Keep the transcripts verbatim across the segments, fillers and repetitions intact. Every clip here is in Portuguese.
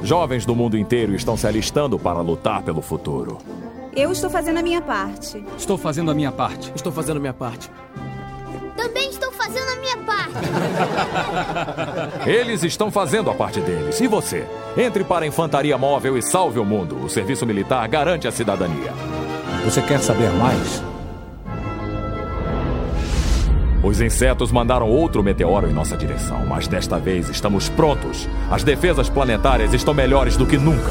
Jovens do mundo inteiro estão se alistando para lutar pelo futuro. Eu estou fazendo a minha parte. Estou fazendo a minha parte. Estou fazendo a minha parte. Também estou fazendo a minha parte. Eles estão fazendo a parte deles. E você? Entre para a Infantaria Móvel e salve o mundo. O serviço militar garante a cidadania. Você quer saber mais? Os insetos mandaram outro meteoro em nossa direção, mas desta vez estamos prontos. As defesas planetárias estão melhores do que nunca.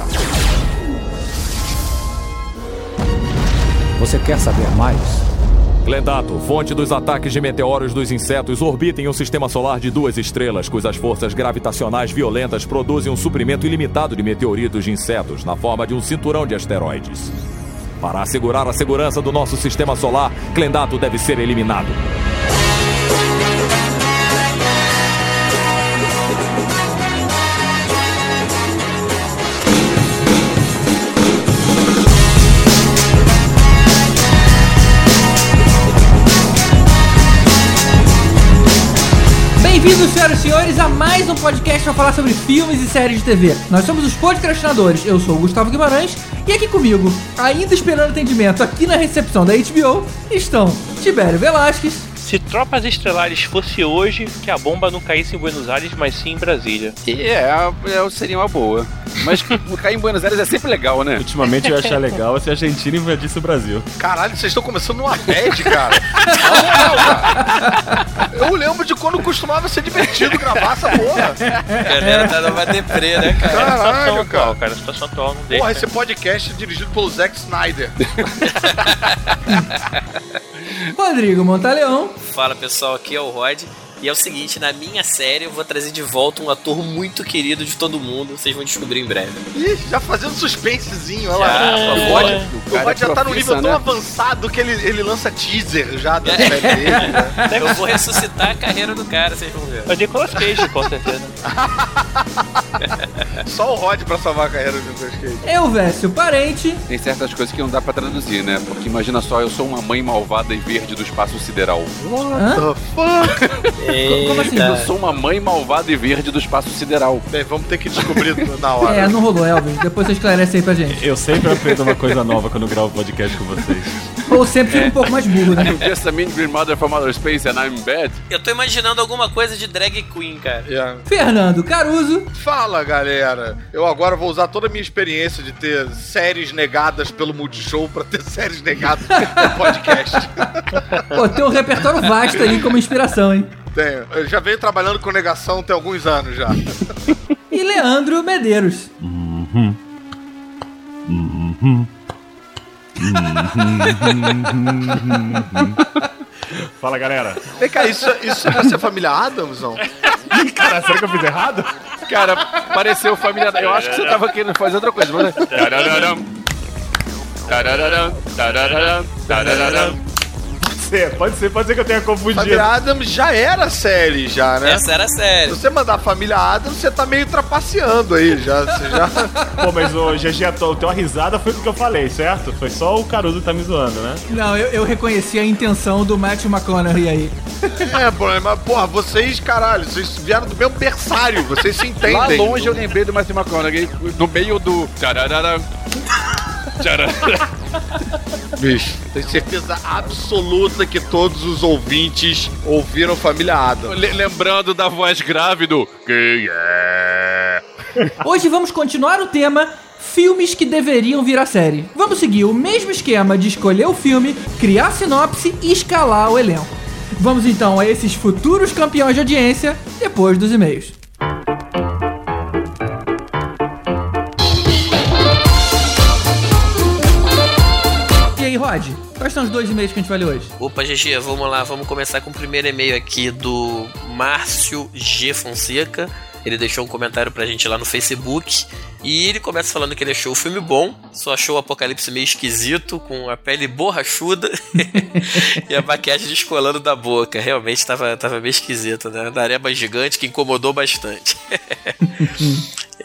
Você quer saber mais? Clendato, fonte dos ataques de meteoros dos insetos, orbita em um sistema solar de duas estrelas, cujas forças gravitacionais violentas produzem um suprimento ilimitado de meteoritos de insetos na forma de um cinturão de asteroides. Para assegurar a segurança do nosso sistema solar, Clendato deve ser eliminado. Bem-vindos, senhoras e senhores, a mais um podcast para falar sobre filmes e séries de T V. Nós somos os podcastinadores, eu sou o Gustavo Guimarães, e aqui comigo, ainda esperando atendimento aqui na recepção da H B O, estão Tibério Velasquez. Se Tropas Estelares fosse hoje, que a bomba não caísse em Buenos Aires, mas sim em Brasília. E é, é, seria uma boa. Mas cair em Buenos Aires é sempre legal, né? Ultimamente eu ia achar legal se a Argentina invadisse o Brasil. Caralho, vocês estão começando numa bad, cara. Não, não, cara. Eu lembro de quando costumava ser divertido gravar essa porra. A galera tá numa deprê, né, cara? Caralho, situação cara. Atual, cara. A situação atual não deixa. Porra, esse podcast é dirigido pelo Zack Snyder. Rodrigo Montaleão. Fala, pessoal, aqui é o Rod. E é o seguinte, na minha série eu vou trazer de volta um ator muito querido de todo mundo. Vocês vão descobrir em breve. Ih, já fazendo suspensezinho, olha lá. Já, o Rod, o Rod já tá num nível né? tão avançado que ele, ele lança teaser já da série dele. Né? Eu vou ressuscitar a carreira do cara, vocês vão ver. Eu Nicolas Cage, com certeza. Só o Rod pra salvar a carreira do Nicolas Cage. Eu, Vécio Parente. Tem certas coisas que não dá pra traduzir, né? Porque imagina só, eu sou uma mãe malvada e verde do espaço sideral. What Hã? the fuck? Como assim? Eu sou uma mãe malvada e verde do espaço sideral. Bem, vamos ter que descobrir na hora. É, não rolou, Elvis. Depois você esclarece aí pra gente. Eu sempre aprendo uma coisa nova quando gravo podcast com vocês. Ou sempre fica um pouco mais burro, né? I'm just a mean green mother from outer space and I'm bad. Eu tô imaginando alguma coisa de drag queen, cara. Yeah. Fernando Caruso. Fala, galera. Eu agora vou usar toda a minha experiência de ter séries negadas pelo Multishow pra ter séries negadas no podcast. Pô, tem um repertório vasto aí como inspiração, hein? Tenho. Eu já venho trabalhando com negação tem alguns anos já. E Leandro Medeiros. Uhum. Uhum. Fala, galera. Vem cá, isso, isso vai ser Família Addams, não? Cara, será que eu fiz errado? Cara, pareceu família. Eu acho que você tava querendo fazer outra coisa, mas... Pode ser, pode ser, pode ser que eu tenha confundido. Família Addams já era série, já, né? Essa era série. Se você mandar Família Addams, você tá meio trapaceando aí, já. Você já... Pô, mas o G G, a tua risada foi o que eu falei, certo? Foi só o Caruso que tá me zoando, né? Não, eu, eu reconheci a intenção do Matthew McConaughey aí. É, problema. Porra, vocês, caralho, vocês vieram do mesmo berçário, vocês se entendem. Lá longe eu lembrei do Matthew McConaughey, no meio do... Bicho, tenho certeza absoluta que todos os ouvintes ouviram Família Addams. Le- lembrando da voz grave do... Quem é? Hoje vamos continuar o tema filmes que deveriam virar série. Vamos seguir o mesmo esquema de escolher o filme, criar a sinopse e escalar o elenco. Vamos então a esses futuros campeões de audiência depois dos e-mails. E aí, Rod, quais são os dois e-mails que a gente vai ler hoje? Opa, G G, vamos lá, vamos começar com o primeiro e-mail aqui do Márcio G. Fonseca. Ele deixou um comentário pra gente lá no Facebook. E ele começa falando que ele achou o filme bom, só achou o Apocalipse meio esquisito, com a pele borrachuda e a maquiagem descolando da boca. Realmente tava, tava meio esquisito, né? A nareba gigante que incomodou bastante.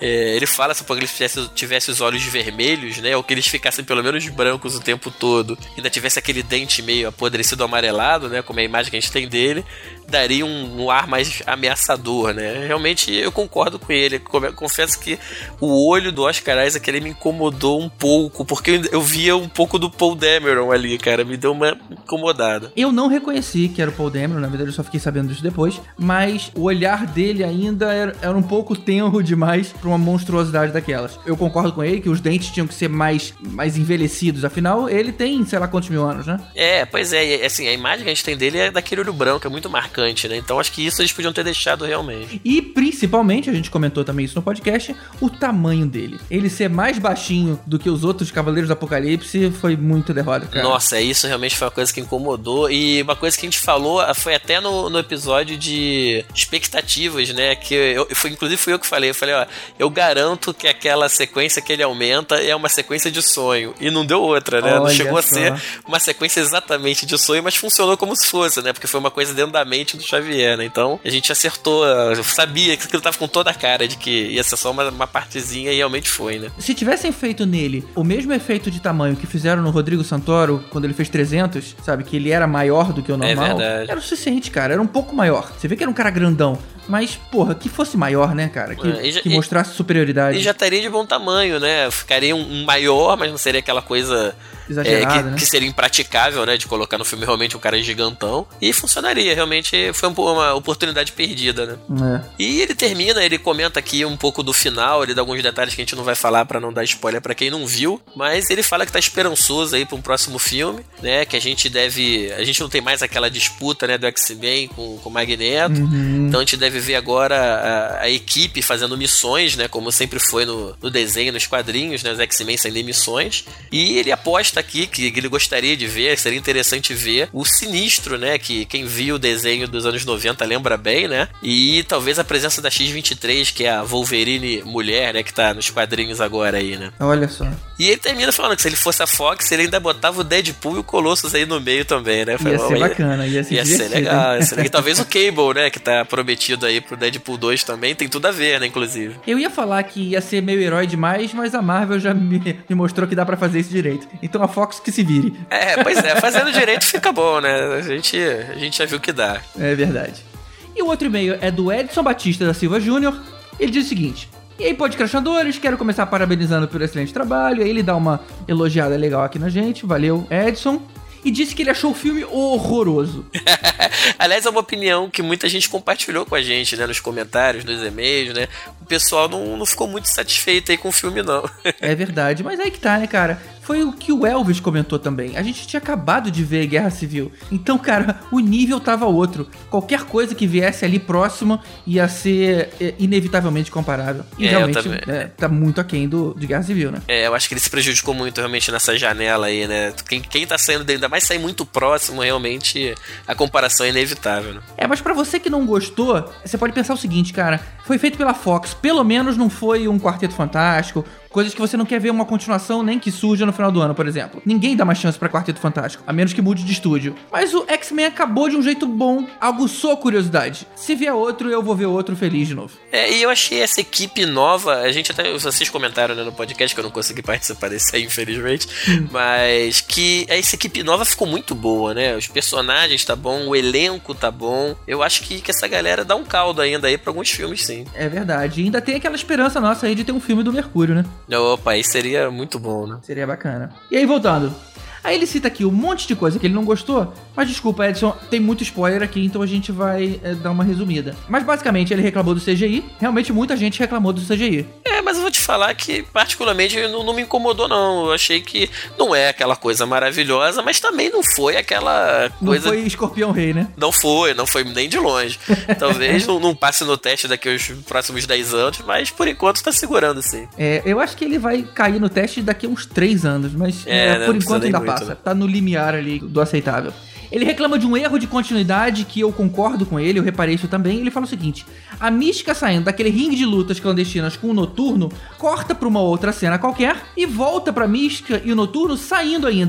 É, ele fala se o Apocalipse tivesse, tivesse os olhos vermelhos, né? Ou que eles ficassem pelo menos brancos o tempo todo. Ainda tivesse aquele dente meio apodrecido amarelado, né? Como é a imagem que a gente tem dele, daria um, um ar mais ameaçador, né? Realmente eu concordo com ele. Confesso que o olho do Oscar Isaac ele me incomodou um pouco, porque eu, eu via um pouco do Paul Dameron ali, cara. Me deu uma incomodada. Eu não reconheci que era o Paul Dameron, na verdade eu só fiquei sabendo disso depois, mas o olhar dele ainda era, era um pouco tenro demais pra uma monstruosidade daquelas. Eu concordo com ele que os dentes tinham que ser mais, mais envelhecidos, afinal ele tem sei lá quantos mil anos, né? É, pois é, assim, a imagem que a gente tem dele é daquele olho branco, é muito marcante, né? Então acho que isso eles podiam ter deixado realmente. E principalmente, a gente comentou também isso no podcast, o tamanho dele. Ele ser mais baixinho do que os outros Cavaleiros do Apocalipse foi muito derrota, cara. Nossa, isso realmente foi uma coisa que incomodou. E uma coisa que a gente falou foi até no, no episódio de expectativas, né? Que eu, foi, inclusive fui eu que falei. Eu falei, ó, eu garanto que aquela sequência que ele aumenta é uma sequência de sonho. E não deu outra, né? Olha, não chegou só a ser uma sequência exatamente de sonho, mas funcionou como se fosse, né? Porque foi uma coisa dentro da mente do Xavier, né? Então a gente acertou, eu sabia que aquilo tava com toda a cara de que ia ser só uma, uma partezinha e realmente foi, né? Se tivessem feito nele o mesmo efeito de tamanho que fizeram no Rodrigo Santoro quando ele fez trezentos, sabe? Que ele era maior do que o normal. É verdade. Era o suficiente, cara. Era um pouco maior. Você vê que era um cara grandão. Mas, porra, que fosse maior, né, cara? Que, é, já, que mostrasse superioridade. E já estaria de bom tamanho, né? Ficaria um, um maior, mas não seria aquela coisa exagerada, é, que, né? que seria impraticável, né? De colocar no filme realmente um cara gigantão. E funcionaria, realmente foi uma oportunidade perdida, né? É. E ele termina, ele comenta aqui um pouco do final, ele dá alguns detalhes que a gente não vai falar pra não dar spoiler pra quem não viu, mas ele fala que tá esperançoso aí pra um próximo filme, né? Que a gente deve... A gente não tem mais aquela disputa, né? Do X-Men com, com o Magneto. Uhum. Então a gente deve ver agora a, a equipe fazendo missões, né? Como sempre foi no, no desenho, nos quadrinhos, né? Os X-Men saindo missões. E ele aposta aqui que ele gostaria de ver, seria interessante ver o Sinistro, né? Que quem viu o desenho dos anos noventa lembra bem, né? E talvez a presença da X vinte e três, que é a Wolverine mulher, né? Que tá nos quadrinhos agora aí, né? Olha só. E ele termina falando que se ele fosse a Fox, ele ainda botava o Deadpool e o Colossus aí no meio também, né? Ia ser bacana, ia ser Ia ser legal, ia ser legal. E talvez o Cable, né? Que tá prometido aí pro Deadpool dois também, tem tudo a ver, né? Inclusive. Eu ia falar que ia ser meio herói demais, mas a Marvel já me, me mostrou que dá pra fazer isso direito. Então a Fox que se vire. É, pois é, fazendo direito fica bom, né? A gente, a gente já viu que dá. É verdade. E o outro e-mail é do Edson Batista da Silva Júnior. Ele diz o seguinte: e aí, podcastinadores, quero começar parabenizando pelo excelente trabalho. Aí ele dá uma elogiada legal aqui na gente. Valeu, Edson. E disse que ele achou o filme horroroso. Aliás, é uma opinião que muita gente compartilhou com a gente, né? Nos comentários, nos e-mails, né? O pessoal não, não ficou muito satisfeito aí com o filme, não. É verdade, mas aí que tá, né, cara? Foi o que o Elvis comentou também. A gente tinha acabado de ver Guerra Civil. Então, cara, o nível tava outro. Qualquer coisa que viesse ali próximo ia ser é, inevitavelmente comparável. E é, realmente é, tá muito aquém do, de Guerra Civil, né? É, eu acho que ele se prejudicou muito realmente nessa janela aí, né? Quem, quem tá saindo dele, ainda mais sair muito próximo, realmente a comparação é inevitável, né? É, mas pra você que não gostou, você pode pensar o seguinte, cara. Foi feito pela Fox. Pelo menos não foi um Quarteto Fantástico. Coisas que você não quer ver uma continuação nem que surja no final do ano, por exemplo. Ninguém dá mais chance pra Quarteto Fantástico, a menos que mude de estúdio. Mas o X-Men acabou de um jeito bom, aguçou a curiosidade. Se vier outro, eu vou ver outro feliz de novo. É, e eu achei essa equipe nova, a gente até, vocês comentaram, né, no podcast, que eu não consegui participar desse aí, infelizmente, hum. mas que essa equipe nova ficou muito boa, né? Os personagens tá bom, o elenco tá bom. Eu acho que, que essa galera dá um caldo ainda aí pra alguns filmes, sim. É verdade. E ainda tem aquela esperança nossa aí de ter um filme do Mercúrio, né? Opa, aí seria muito bom, né? Seria bacana. E aí, voltando. Aí ele cita aqui um monte de coisa que ele não gostou, mas desculpa, Edson, tem muito spoiler aqui, então a gente vai é, dar uma resumida. Mas basicamente ele reclamou do C G I, realmente muita gente reclamou do C G I. É, mas eu vou te falar que particularmente não, não me incomodou não, eu achei que não é aquela coisa maravilhosa, mas também não foi aquela coisa... Não foi Escorpião Rei, né? Não foi, não foi nem de longe. Talvez não, não passe no teste daqui aos próximos dez anos, mas por enquanto tá segurando sim. É, eu acho que ele vai cair no teste daqui a uns três anos, mas é, é, por enquanto ainda muito. Passa, tá no limiar ali do aceitável. Ele reclama de um erro de continuidade que eu concordo com ele, eu reparei isso também. Ele fala o seguinte: a Mística saindo daquele ringue de lutas clandestinas com o Noturno corta pra uma outra cena qualquer e volta pra Mística e o Noturno saindo ainda.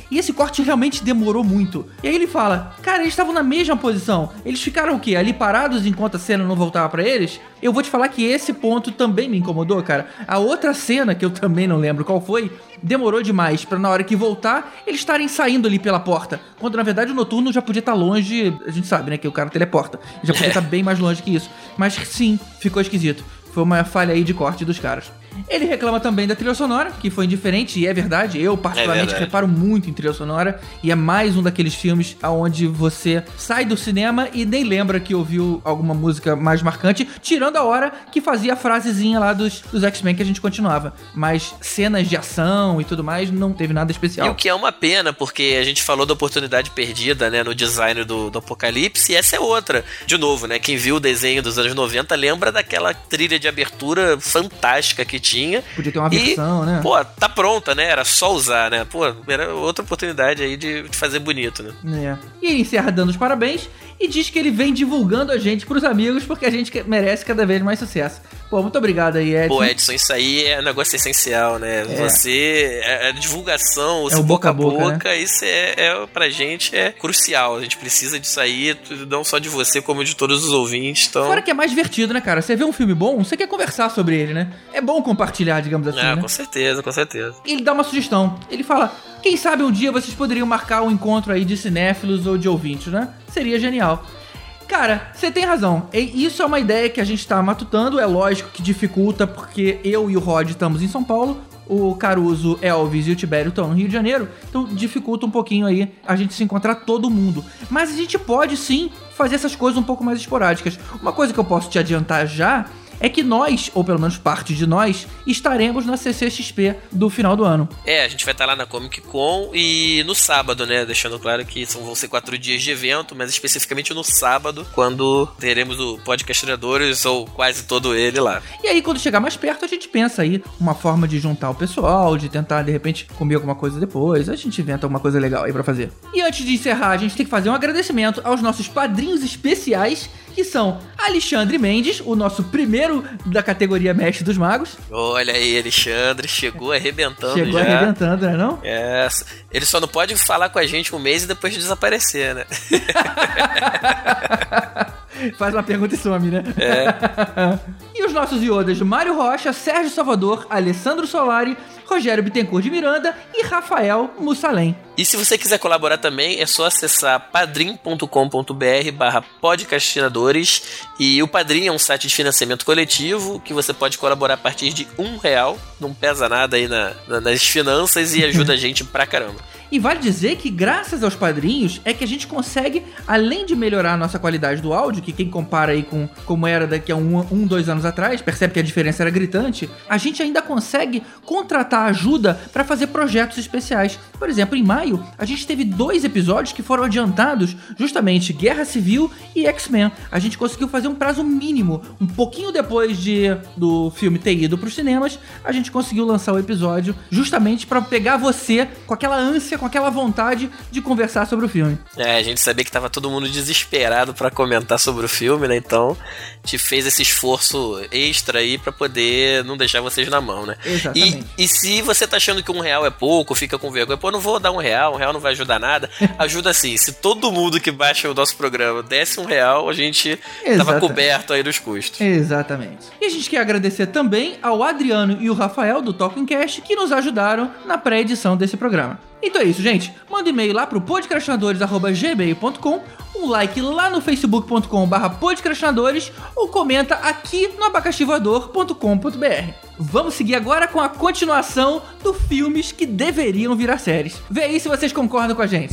E esse corte realmente demorou muito. E aí ele fala, cara, eles estavam na mesma posição. Eles ficaram o quê? Ali parados enquanto a cena não voltava pra eles? Eu vou te falar que esse ponto também me incomodou, cara. A outra cena, que eu também não lembro qual foi, demorou demais pra na hora que voltar, eles estarem saindo ali pela porta. Quando na verdade o Noturno já podia estar longe, a gente sabe, né, que o cara teleporta. Já podia estar bem mais longe que isso. Mas sim, ficou esquisito. Foi uma falha aí de corte dos caras. Ele reclama também da trilha sonora, que foi indiferente, e é verdade, eu particularmente é reparo muito em trilha sonora, e é mais um daqueles filmes onde você sai do cinema e nem lembra que ouviu alguma música mais marcante, tirando a hora que fazia a frasezinha lá dos, dos X-Men que a gente continuava. Mas cenas de ação e tudo mais, não teve nada especial. E o que é uma pena, porque a gente falou da oportunidade perdida, né, no design do, do Apocalipse, e essa é outra. De novo, né, quem viu o desenho dos anos noventa lembra daquela trilha de abertura fantástica que tinha. Podia ter uma versão, e, né? Pô, tá pronta, né? Era só usar, né? Pô, era outra oportunidade aí de, de fazer bonito, né? É. E ele encerra dando os parabéns e diz que ele vem divulgando a gente pros amigos porque a gente merece cada vez mais sucesso. Pô, muito obrigado aí, Edson. Pô, Edson, isso aí é um negócio essencial, né? É. Você, a divulgação, é o boca a boca, boca, né? Isso é, é, pra gente é crucial. A gente precisa disso aí, não só de você, como de todos os ouvintes. Então... Fora que é mais divertido, né, cara? Você vê um filme bom, você quer conversar sobre ele, né? É bom compartilhar, digamos assim, É, né? com certeza, com certeza. Ele dá uma sugestão. Ele fala, quem sabe um dia vocês poderiam marcar um encontro aí de cinéfilos ou de ouvintes, né? Seria genial. Cara, você tem razão. E isso é uma ideia que a gente tá matutando. É lógico que dificulta, porque eu e o Rod estamos em São Paulo, o Caruso, Elvis e o Tibério estão no Rio de Janeiro, então dificulta um pouquinho aí a gente se encontrar todo mundo. Mas a gente pode sim fazer essas coisas um pouco mais esporádicas. Uma coisa que eu posso te adiantar já é que nós, ou pelo menos parte de nós, estaremos na C C X P do final do ano. É, a gente vai estar lá na Comic Con e no sábado, né? Deixando claro que são, vão ser quatro dias de evento, mas especificamente no sábado, quando teremos o Podcastradores ou quase todo ele lá. E aí, quando chegar mais perto, a gente pensa aí uma forma de juntar o pessoal, de tentar, de repente, comer alguma coisa depois. A gente inventa alguma coisa legal aí pra fazer. E antes de encerrar, a gente tem que fazer um agradecimento aos nossos padrinhos especiais, que são Alexandre Mendes, o nosso primeiro da categoria Mestre dos Magos. Olha aí, Alexandre, chegou arrebentando chegou já. Chegou arrebentando, né não? É, ele só não pode falar com a gente um mês e depois desaparecer, né? Faz uma pergunta e some, né? É. E os nossos iodas Mário Rocha, Sérgio Salvador, Alessandro Solari, Rogério Bittencourt de Miranda e Rafael Mussalem. E se você quiser colaborar também, é só acessar padrim.com.br barra podcastinadores. E o Padrim é um site de financiamento coletivo que você pode colaborar a partir de um real. Não pesa nada aí na, na, nas finanças e ajuda a gente pra caramba. E vale dizer que graças aos padrinhos é que a gente consegue, além de melhorar a nossa qualidade do áudio, que quem compara aí com como era daqui a um, um, dois anos atrás, percebe que a diferença era gritante, a gente ainda consegue contratar ajuda para fazer projetos especiais. Por exemplo, em maio, a gente teve dois episódios que foram adiantados, justamente Guerra Civil e X-Men. A gente conseguiu fazer um prazo mínimo, um pouquinho depois de, do filme ter ido pros cinemas, a gente conseguiu lançar o episódio justamente para pegar você com aquela ânsia, com aquela vontade de conversar sobre o filme. É, a gente sabia que tava todo mundo desesperado pra comentar sobre o filme, né? Então, a gente fez esse esforço extra aí pra poder não deixar vocês na mão, né? Exatamente. E, e se você tá achando que um real é pouco, fica com vergonha, pô, não vou dar um real, um real não vai ajudar nada. Ajuda sim. Se todo mundo que baixa o nosso programa desse um real, a gente Exatamente. Tava coberto aí dos custos. Exatamente. E a gente quer agradecer também ao Adriano e o Rafael do Talking Cast que nos ajudaram na pré-edição desse programa. Então é isso, gente. Manda um e-mail lá pro podcastinadores arroba gmail ponto com, um like lá no facebook ponto com barra podcastinadores ou comenta aqui no abacaxivoador ponto com ponto br. Vamos seguir agora com a continuação do filmes que deveriam virar séries. Vê aí se vocês concordam com a gente.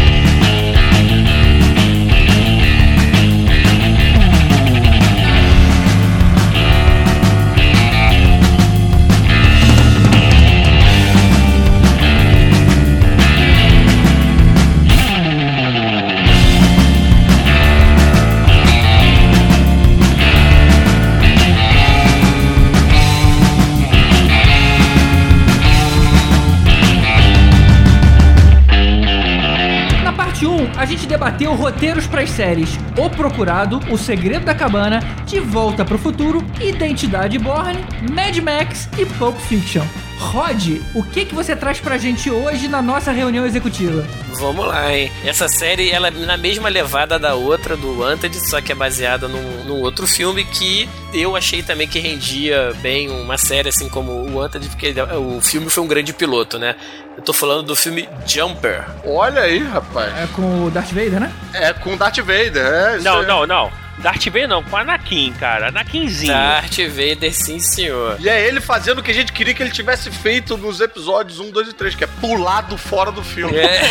A gente debateu roteiros para as séries O Procurado, O Segredo da Cabana, De Volta pro Futuro, Identidade Bourne, Mad Max e Pulp Fiction. Rod, o que que você traz pra gente hoje na nossa reunião executiva? Vamos lá, hein? Essa série, ela é na mesma levada da outra, do Wanted, só que é baseada num, num outro filme que eu achei também que rendia bem uma série assim como o Wanted, porque o filme foi um grande piloto, né? Eu tô falando do filme Jumper. Olha aí, rapaz. É com o Darth Vader, né? É com o Darth Vader, é. Não, é... não, não. Darth Vader não, com Anakin, cara. Anakinzinho. Darth Vader, sim, senhor. E é ele fazendo o que a gente queria que ele tivesse feito nos episódios um, dois e três, que é pulado fora do filme. É.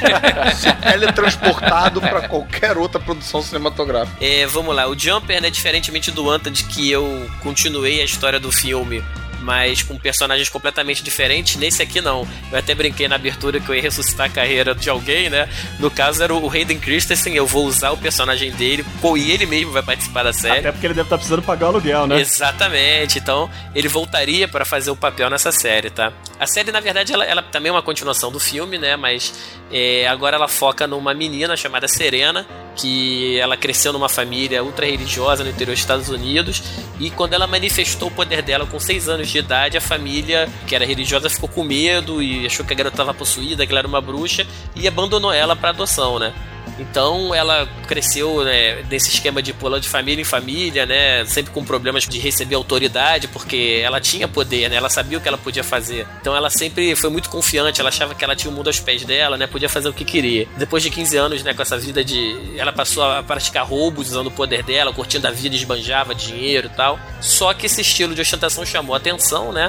Se teletransportado pra qualquer outra produção cinematográfica. É, vamos lá. O Jumper, né, diferentemente do Wanted, que eu continuei a história do filme, mas com personagens completamente diferentes, nesse aqui não. Eu até brinquei na abertura que eu ia ressuscitar a carreira de alguém, né? No caso era o Hayden Christensen, eu vou usar o personagem dele, e ele mesmo vai participar da série. Até porque ele deve estar precisando pagar o aluguel, né? Exatamente, então ele voltaria para fazer o papel nessa série, tá? A série, na verdade, ela, ela também é uma continuação do filme, né? Mas é, agora ela foca numa menina chamada Serena, que ela cresceu numa família ultra religiosa no interior dos Estados Unidos, e quando ela manifestou o poder dela com seis anos de idade, a família, que era religiosa, ficou com medo e achou que a garota estava possuída, que ela era uma bruxa, e abandonou ela para adoção, né? Então ela cresceu, né, nesse esquema de pular de família em família, né, sempre com problemas de receber autoridade, porque ela tinha poder, né, ela sabia o que ela podia fazer. Então ela sempre foi muito confiante, ela achava que ela tinha o mundo aos pés dela, né, podia fazer o que queria. Depois de quinze anos, né, com essa vida de... ela passou a praticar roubos usando o poder dela, curtindo a vida, esbanjava dinheiro e tal. Só que esse estilo de ostentação chamou a atenção, né?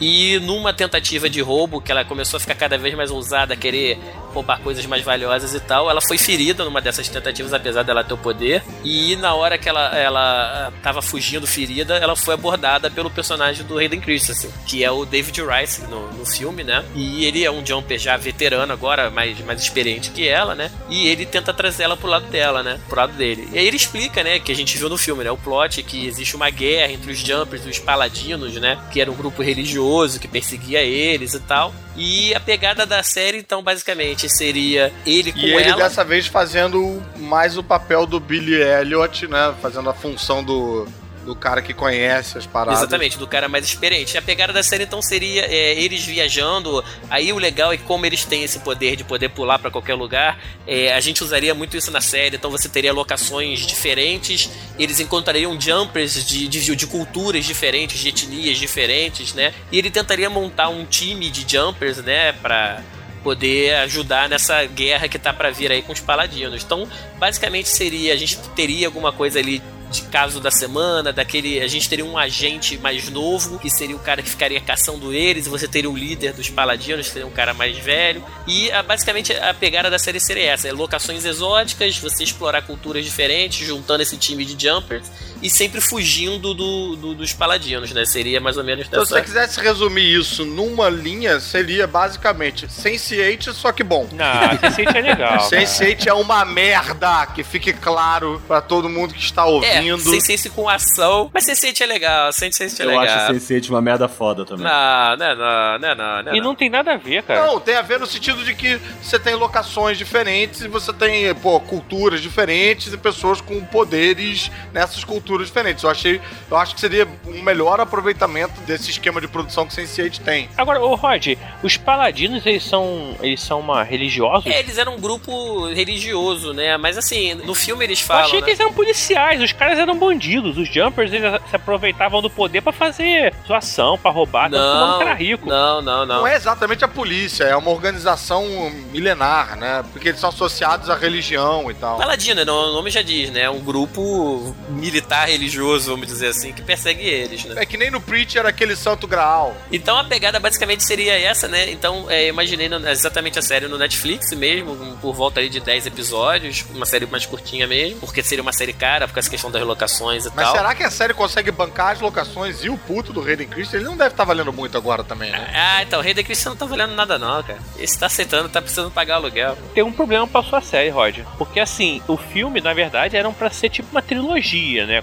E numa tentativa de roubo, que ela começou a ficar cada vez mais ousada, a querer roubar coisas mais valiosas e tal, ela foi ferida numa dessas tentativas, apesar dela ter o poder. E na hora que ela, ela tava fugindo ferida, ela foi abordada pelo personagem do Hayden Christensen, que é o David Rice no, no filme, né? E ele é um jumper já veterano agora, mais, mais experiente que ela, né? E ele tenta trazer ela pro lado dela, né? Pro lado dele. E aí ele explica, né? Que a gente viu no filme, né? O plot, que existe uma guerra entre os jumpers e os paladinos, né? Que era um grupo religioso que perseguia eles e tal. E a pegada da série, então, basicamente, seria ele com ela. E ele ela. dessa vez fazendo mais o papel do Billy Elliot, né? Fazendo a função do... do cara que conhece as paradas. Exatamente, do cara mais experiente. A pegada da série, então, seria é, eles viajando. Aí o legal é que como eles têm esse poder de poder pular pra qualquer lugar, é, a gente usaria muito isso na série. Então você teria locações diferentes, eles encontrariam jumpers de, de, de culturas diferentes, de etnias diferentes, né? E ele tentaria montar um time de jumpers, né? Pra poder ajudar nessa guerra que tá pra vir aí com os paladinos. Então, basicamente seria, a gente teria alguma coisa ali de caso da semana, daquele, a gente teria um agente mais novo, que seria o cara que ficaria caçando eles, e você teria o líder dos paladinos, que seria um cara mais velho, e a, basicamente a pegada da série seria essa, é locações exóticas, você explorar culturas diferentes, juntando esse time de jumpers, e sempre fugindo do, do, dos paladinos, né, seria mais ou menos dessa... Então, se você quisesse resumir isso numa linha, seria basicamente sense eight, só que bom. Não, sense eight é legal. sense eight é uma merda, que fique claro pra todo mundo que está ouvindo. É, sense eight com ação, mas sense eight é legal, sense eight é Eu legal. acho sense eight uma merda foda também. Não, não, não, não, não, não. E não tem nada a ver, cara. Não, tem a ver no sentido de que você tem locações diferentes e você tem, pô, culturas diferentes e pessoas com poderes nessas culturas diferentes. Eu achei, eu acho que seria um melhor aproveitamento desse esquema de produção que sense eight tem. Agora, ô Rod, os paladinos, eles são, eles são uma religiosos? É, eles eram um grupo religioso, né? Mas assim, no filme eles Eu falam, achei né? que eles eram policiais, os caras eram bandidos, os jumpers eles se aproveitavam do poder pra fazer zoação, pra roubar, tanto que o Não, cara rico. não, não, não. Não é exatamente a polícia, é uma organização milenar, né? Porque eles são associados à religião e tal. Paladino, né? O nome já diz, né? Um grupo militar religioso, vamos dizer assim, que persegue eles, né? É que nem no Preacher aquele santo graal. Então a pegada basicamente seria essa, né? Então é, imaginei no, exatamente a série no Netflix mesmo, por volta aí de dez episódios, uma série mais curtinha mesmo, porque seria uma série cara, por essa questão das locações e Mas tal. será que a série consegue bancar as locações e o puto do Hayden Christensen? Ele não deve estar valendo muito agora também, né? Ah, então o Rei da Cristian não tá valendo nada não, cara. Esse tá aceitando, tá precisando pagar aluguel. Tem um problema pra sua série, Rod. Porque assim, o filme, na verdade, eram pra ser tipo uma trilogia, né?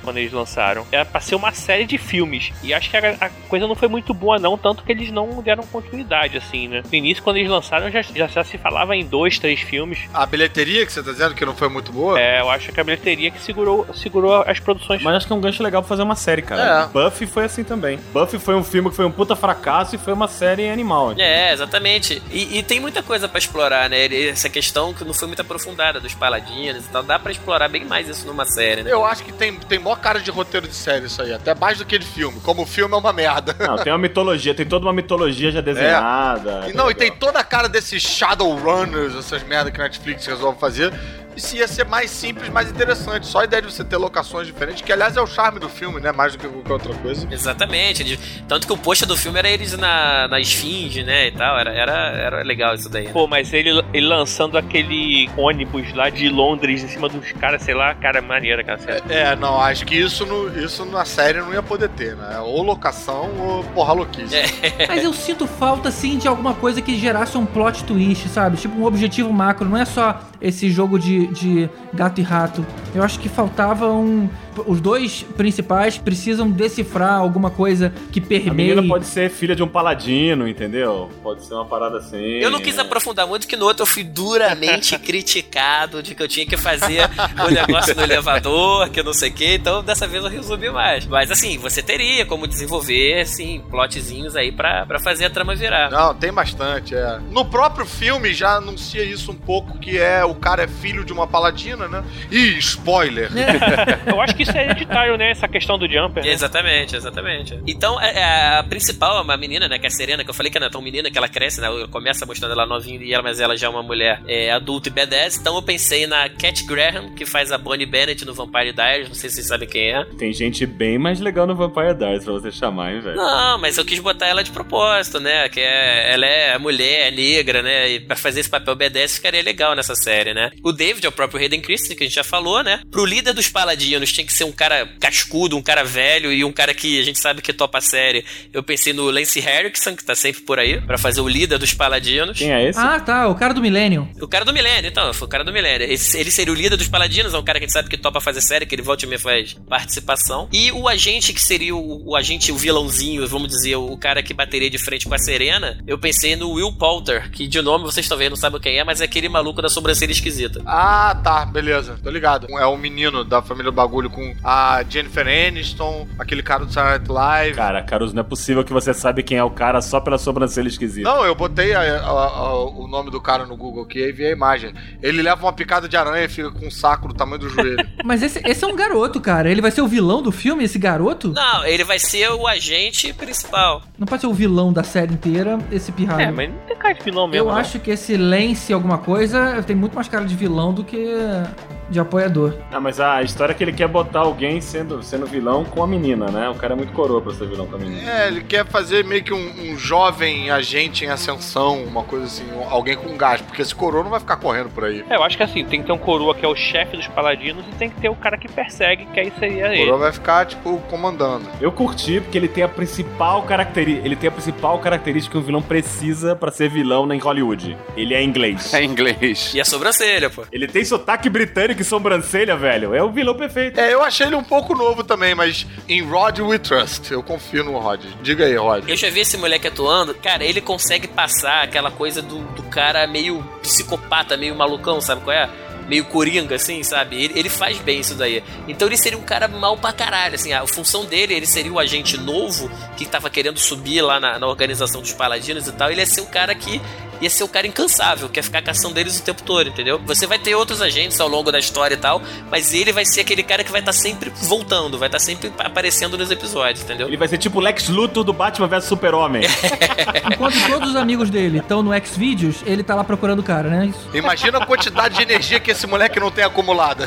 quando eles lançaram. Era pra ser uma série de filmes. E acho que a, a coisa não foi muito boa, não. Tanto que eles não deram continuidade, assim, né? No início, quando eles lançaram, já, já, já se falava em dois, três filmes. A bilheteria que você tá dizendo que não foi muito boa? É, eu acho que a bilheteria que segurou, segurou as produções. Mas acho que é um gancho legal pra fazer uma série, cara. É. Buffy foi assim também. Buffy foi um filme que foi um puta fracasso e foi uma série animal. Aqui. É, exatamente. E, e tem muita coisa pra explorar, né? Essa questão que não foi muito aprofundada dos paladinos e tal. Dá pra explorar bem mais isso numa série, né? Eu acho que tem, tem maior cara de roteiro de série isso aí. Até mais do que de filme. Como o filme é uma merda. Não, tem uma mitologia. Tem toda uma mitologia já desenhada. É. E, não, e tem toda a cara desses Shadowrunners, essas merdas que a Netflix resolve fazer. Isso ia ser mais simples, mais interessante. Só a ideia de você ter locações diferentes, que aliás é o charme do filme, né? Mais do que qualquer outra coisa. Exatamente. Tanto que o pôster do filme era eles na, na esfinge, né? E tal. Era, era, era legal isso daí. Né? Pô, mas ele, ele lançando aquele ônibus lá de Londres em cima dos caras, sei lá, cara, maneira, cara. É, é, não, acho que isso, no, isso na série não ia poder ter, né? Ou locação ou porra louquice. É. Mas eu sinto falta, assim, de alguma coisa que gerasse um plot twist, sabe? Tipo um objetivo macro. Não é só esse jogo de de gato e rato. Eu acho que faltava um... Os dois principais precisam decifrar alguma coisa que permeie... A menina pode ser filha de um paladino, entendeu? Pode ser uma parada assim... Eu não quis aprofundar muito, que no outro eu fui duramente criticado de que eu tinha que fazer o negócio no elevador, que eu não sei o que, então dessa vez eu resumi mais. Mas assim, você teria como desenvolver, assim, plotzinhos aí pra, pra fazer a trama virar. Não, tem bastante, é. No próprio filme já anuncia isso um pouco, que é o cara é filho de uma paladina, né? Ih, spoiler! É. Eu acho que isso é hereditário, né? Essa questão do Jumper. Né? Exatamente, exatamente. Então, a, a principal, uma menina, né? Que é a Serena, que eu falei que ela é tão menina que ela cresce, né? Começa mostrando ela novinha, e ela, mas ela já é uma mulher é, adulta e badass. Então eu pensei na Cat Graham, que faz a Bonnie Bennett no Vampire Diaries. Não sei se vocês sabem quem é. Tem gente bem mais legal no Vampire Diaries pra você chamar, hein, velho? Não, mas eu quis botar ela de propósito, né? Que é, ela é mulher, é negra, né? E pra fazer esse papel badass ficaria legal nessa série, né? O David é o próprio Hayden Christensen, que a gente já falou, né? Pro líder dos paladinos tinha que ser um cara cascudo, um cara velho e um cara que a gente sabe que topa a série. Eu pensei no Lance Henriksen, que tá sempre por aí, pra fazer o líder dos paladinos. Quem é esse? Ah, tá, o cara do Millennium. O cara do Millennium, então, foi o cara do Millennium. Esse, ele seria o líder dos paladinos, é um cara que a gente sabe que topa fazer série, que ele volta e me faz participação. E o agente que seria o, o agente, o vilãozinho, vamos dizer, o cara que bateria de frente com a Serena, eu pensei no Will Poulter, que de nome vocês estão vendo, não sabem quem é, mas é aquele maluco da sobrancelha esquisita. Ah, tá, beleza, tô ligado. É o menino da família do bagulho com a Jennifer Aniston, aquele cara do Saturday Night Live. Cara, Caruso, não é possível que você sabe quem é o cara só pela sobrancelha esquisita. Não, eu botei a, a, a, o nome do cara no Google aqui e vi a imagem. Ele leva uma picada de aranha e fica com um saco do tamanho do joelho. Mas esse, esse é um garoto, cara. Ele vai ser o vilão do filme, esse garoto? Não, ele vai ser o agente principal. Não pode ser o vilão da série inteira, esse pirralho. É, mas não tem cara de vilão mesmo. Eu não. acho que esse Lance alguma coisa tem muito mais cara de vilão do que de apoiador. Ah, mas a história é que ele quer botar alguém sendo, sendo vilão com a menina, né? O cara é muito coroa pra ser vilão com a menina. É, ele quer fazer meio que um, um jovem agente em ascensão, uma coisa assim, um, alguém com gás, porque esse coroa não vai ficar correndo por aí. É, eu acho que assim, tem que ter um coroa que é o chefe dos paladinos e tem que ter o cara que persegue, que aí seria ele. O coroa vai ficar, tipo, comandando. Eu curti porque ele tem a principal característica, ele tem a principal característica que um vilão precisa pra ser vilão em Hollywood. Ele é inglês. É inglês. E a sobrancelha, pô. Ele tem sotaque britânico e sobrancelha, velho. É o vilão perfeito. É, eu achei ele um pouco novo também, mas em Rod We Trust. Eu confio no Rod. Diga aí, Rod. Eu já vi esse moleque atuando. Cara, ele consegue passar aquela coisa do, do cara meio psicopata, meio malucão, sabe qual é? Meio coringa, assim, sabe? Ele, ele faz bem isso daí. Então ele seria um cara mal pra caralho, assim. A função dele, ele seria o agente novo que tava querendo subir lá na, na organização dos paladinos e tal. Ele ia ser o cara que ia ser o cara incansável, que ia ficar caçando eles o tempo todo, entendeu? Você vai ter outros agentes ao longo da história e tal, mas ele vai ser aquele cara que vai estar tá sempre voltando, vai estar tá sempre aparecendo nos episódios, entendeu? Ele vai ser tipo o Lex Luthor do Batman versus Super-Homem. Enquanto todos os amigos dele estão no Xvideos, ele tá lá procurando o cara, né? Isso. Imagina a quantidade de energia que esse moleque não tem acumulada.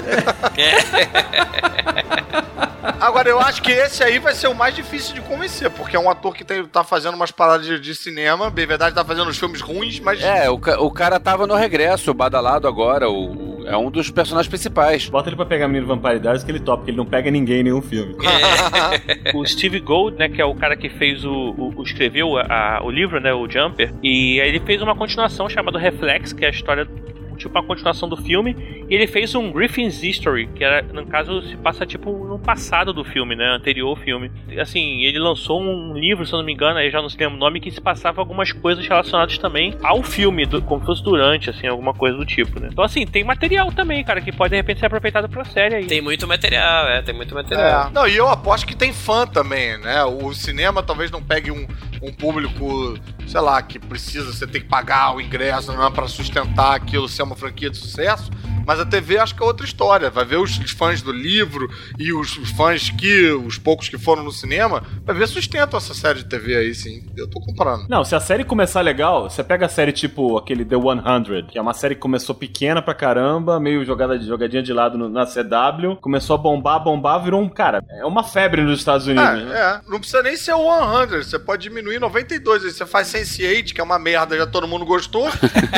Agora, eu acho que esse aí vai ser o mais difícil de convencer, porque é um ator que tem, tá fazendo umas paradas de, de cinema, bem verdade, tá fazendo uns filmes ruins, mas... É, o, ca- o cara tava no regresso, badalado agora, o, o, é um dos personagens principais. Bota ele pra pegar menino Vampire Diaries que ele topa, porque ele não pega ninguém em nenhum filme. O Steve Gold, né, que é o cara que fez o... o, o escreveu a, a, o livro, né, o Jumper, e aí ele fez uma continuação chamada Reflex, que é a história... tipo a continuação do filme, E ele fez um Griffin's History, que era, no caso, se passa tipo no passado do filme, né? Anterior ao filme. Assim, ele lançou um livro, se eu não me engano, aí já não se lembra o nome, que se passava algumas coisas relacionadas também ao filme, do, como fosse durante, assim, alguma coisa do tipo, né? Então, assim, tem material também, cara, que pode de repente ser aproveitado pra série aí. Tem muito material, é, tem muito material. É. Não, e eu aposto que tem fã também, né? O cinema talvez não pegue um, um público, sei lá, que precisa, você tem que pagar o ingresso, não é pra sustentar aquilo ser uma franquia de sucesso. Mas a T V acho que é outra história. Vai ver os fãs do livro e os fãs que, os poucos que foram no cinema, vai ver sustentam essa série de T V aí, sim. Eu tô comprando. Não, se a série começar legal, você pega a série tipo aquele The cem, que é uma série que começou pequena pra caramba, meio jogada, jogadinha de lado no, na C W, começou a bombar, bombar, virou um, cara, é uma febre nos Estados Unidos. É, né? é. Não precisa nem ser o cem, você pode diminuir noventa e dois, aí você faz sense eight, que é uma merda, já todo mundo gostou.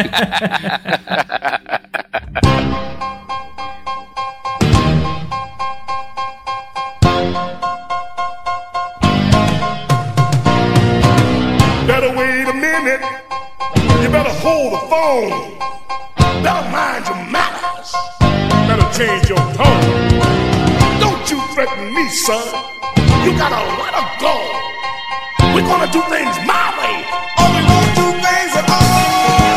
Better wait a minute. You better hold the phone. Better mind your manners. Better change your tone. Don't you threaten me, son. You gotta let her go. We're gonna do things my way. Or we won't do things at all.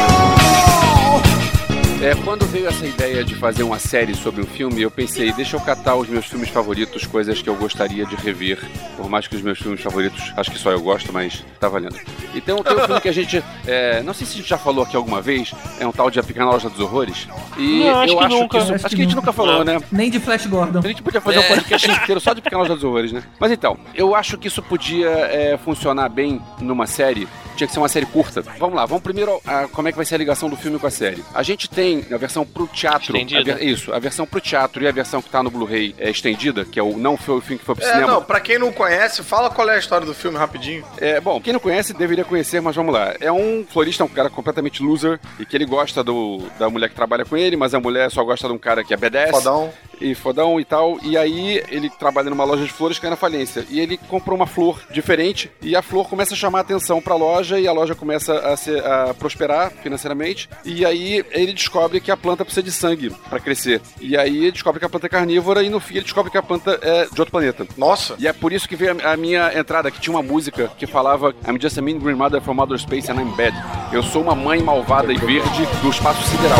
É, quando veio essa ideia de fazer uma série sobre um filme, eu pensei, deixa eu catar os meus filmes favoritos, coisas que eu gostaria de rever. Por mais que os meus filmes favoritos, acho que só eu gosto, mas tá valendo. Então tem um filme que a gente, é, não sei se a gente já falou aqui alguma vez, é um tal de A Pequena Loja dos Horrores. E não, acho eu que acho nunca. que isso, acho, acho que a gente nunca falou, né? Nem de Flash Gordon. A gente podia fazer um podcast inteiro só de Pequena Loja dos Horrores, né? Mas então, eu acho que isso podia é, funcionar bem numa série. Tinha que ser uma série curta. Vamos lá, vamos primeiro a, como é que vai ser a ligação do filme com a série. A gente tem a versão pro teatro. A ver, isso, a versão pro teatro e a versão que tá no Blu-ray é, estendida, que é o não foi o filme que foi pro é, cinema. Não, pra quem não conhece, fala qual é a história do filme rapidinho. É, bom, quem não conhece deveria conhecer, mas vamos lá. É um florista, um cara completamente loser, e que ele gosta do, da mulher que trabalha com ele, mas a mulher só gosta de um cara que é badass. Fodão. E fodão e tal. E aí ele trabalha numa loja de flores que é na falência. E ele comprou uma flor diferente e a flor começa a chamar a atenção pra loja e a loja começa a, ser, a prosperar financeiramente. E aí ele descobre que a planta precisa de sangue pra crescer. E aí ele descobre que a planta é carnívora e no fim ele descobre que a planta é de outro planeta. Nossa! E é por isso que veio a, a minha entrada, que tinha uma música que falava I'm just a mean green mother from outer space and I'm bad. Eu sou uma mãe malvada e verde do espaço sideral.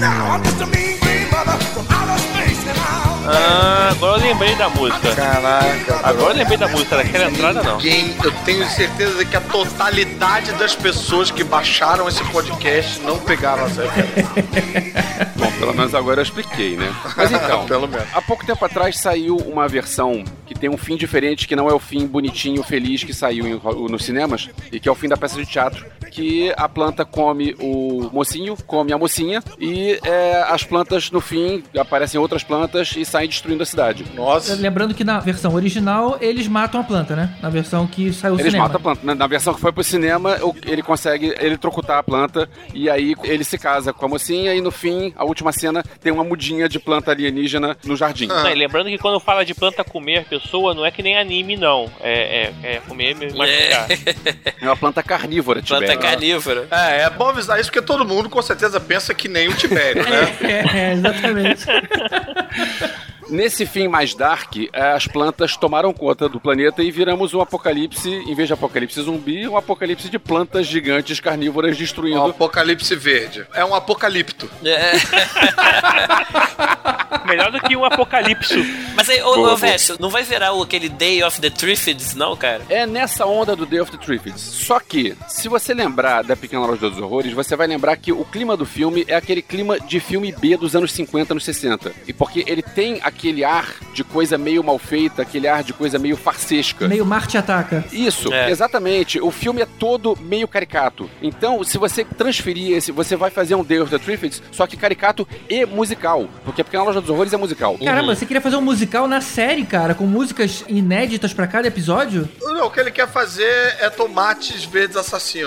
Ah, agora eu lembrei da música. Caraca. Agora eu lembrei da música, naquela entrada não. Ninguém, eu tenho certeza que a totalidade das pessoas que baixaram esse podcast não pegaram essa referência. Bom, pelo menos agora eu expliquei, né? Mas então, pelo menos. Há pouco tempo atrás saiu uma versão que tem um fim diferente, que não é o fim bonitinho, feliz que saiu em, nos cinemas, e que é o fim da peça de teatro, que a planta come o mocinho, come a mocinha, e é, as plantas, no fim, aparecem outras plantas e saem destruindo a cidade. Nossa. Lembrando que na versão original, eles matam a planta, né? Na versão que saiu do Eles cinema. matam a planta. Na, na versão que foi pro cinema, ele consegue eletrocutar a planta, e aí ele se casa com a mocinha, e no fim, a última cena, tem uma mudinha de planta alienígena no jardim. Ah. Não, e lembrando que quando fala de planta comer a pessoa, não é que nem anime, não. É, é, é comer e mastigar. É uma planta carnívora, Tibério. Planta carnívora. É, é bom avisar isso, porque todo mundo com certeza pensa que nem o Tibério, né? É, é, exatamente. Nesse fim mais dark, as plantas tomaram conta do planeta e viramos um apocalipse, em vez de apocalipse zumbi, um apocalipse de plantas gigantes carnívoras destruindo... Um apocalipse verde. É um apocalipto. É. Melhor do que um apocalipse. Mas aí, ô, ô Verso, não vai virar o, aquele Day of the Triffids, não, cara? É nessa onda do Day of the Triffids. Só que, se você lembrar da Pequena Loja dos Horrores, você vai lembrar que o clima do filme é aquele clima de filme B dos anos cinquenta, anos sessenta. E porque ele tem aquele ar de coisa meio mal feita, aquele ar de coisa meio farsesca. Meio Marte Ataca. Isso, é. Exatamente. O filme é todo meio caricato. Então, se você transferir esse, você vai fazer um Day of the Triffids, só que caricato e musical. Porque a Pequena Loja dos Horrores é musical. Caramba, uhum. Você queria fazer um musical na série, cara, com músicas inéditas pra cada episódio? Não, o que ele quer fazer é Tomates Verdes Assassinos.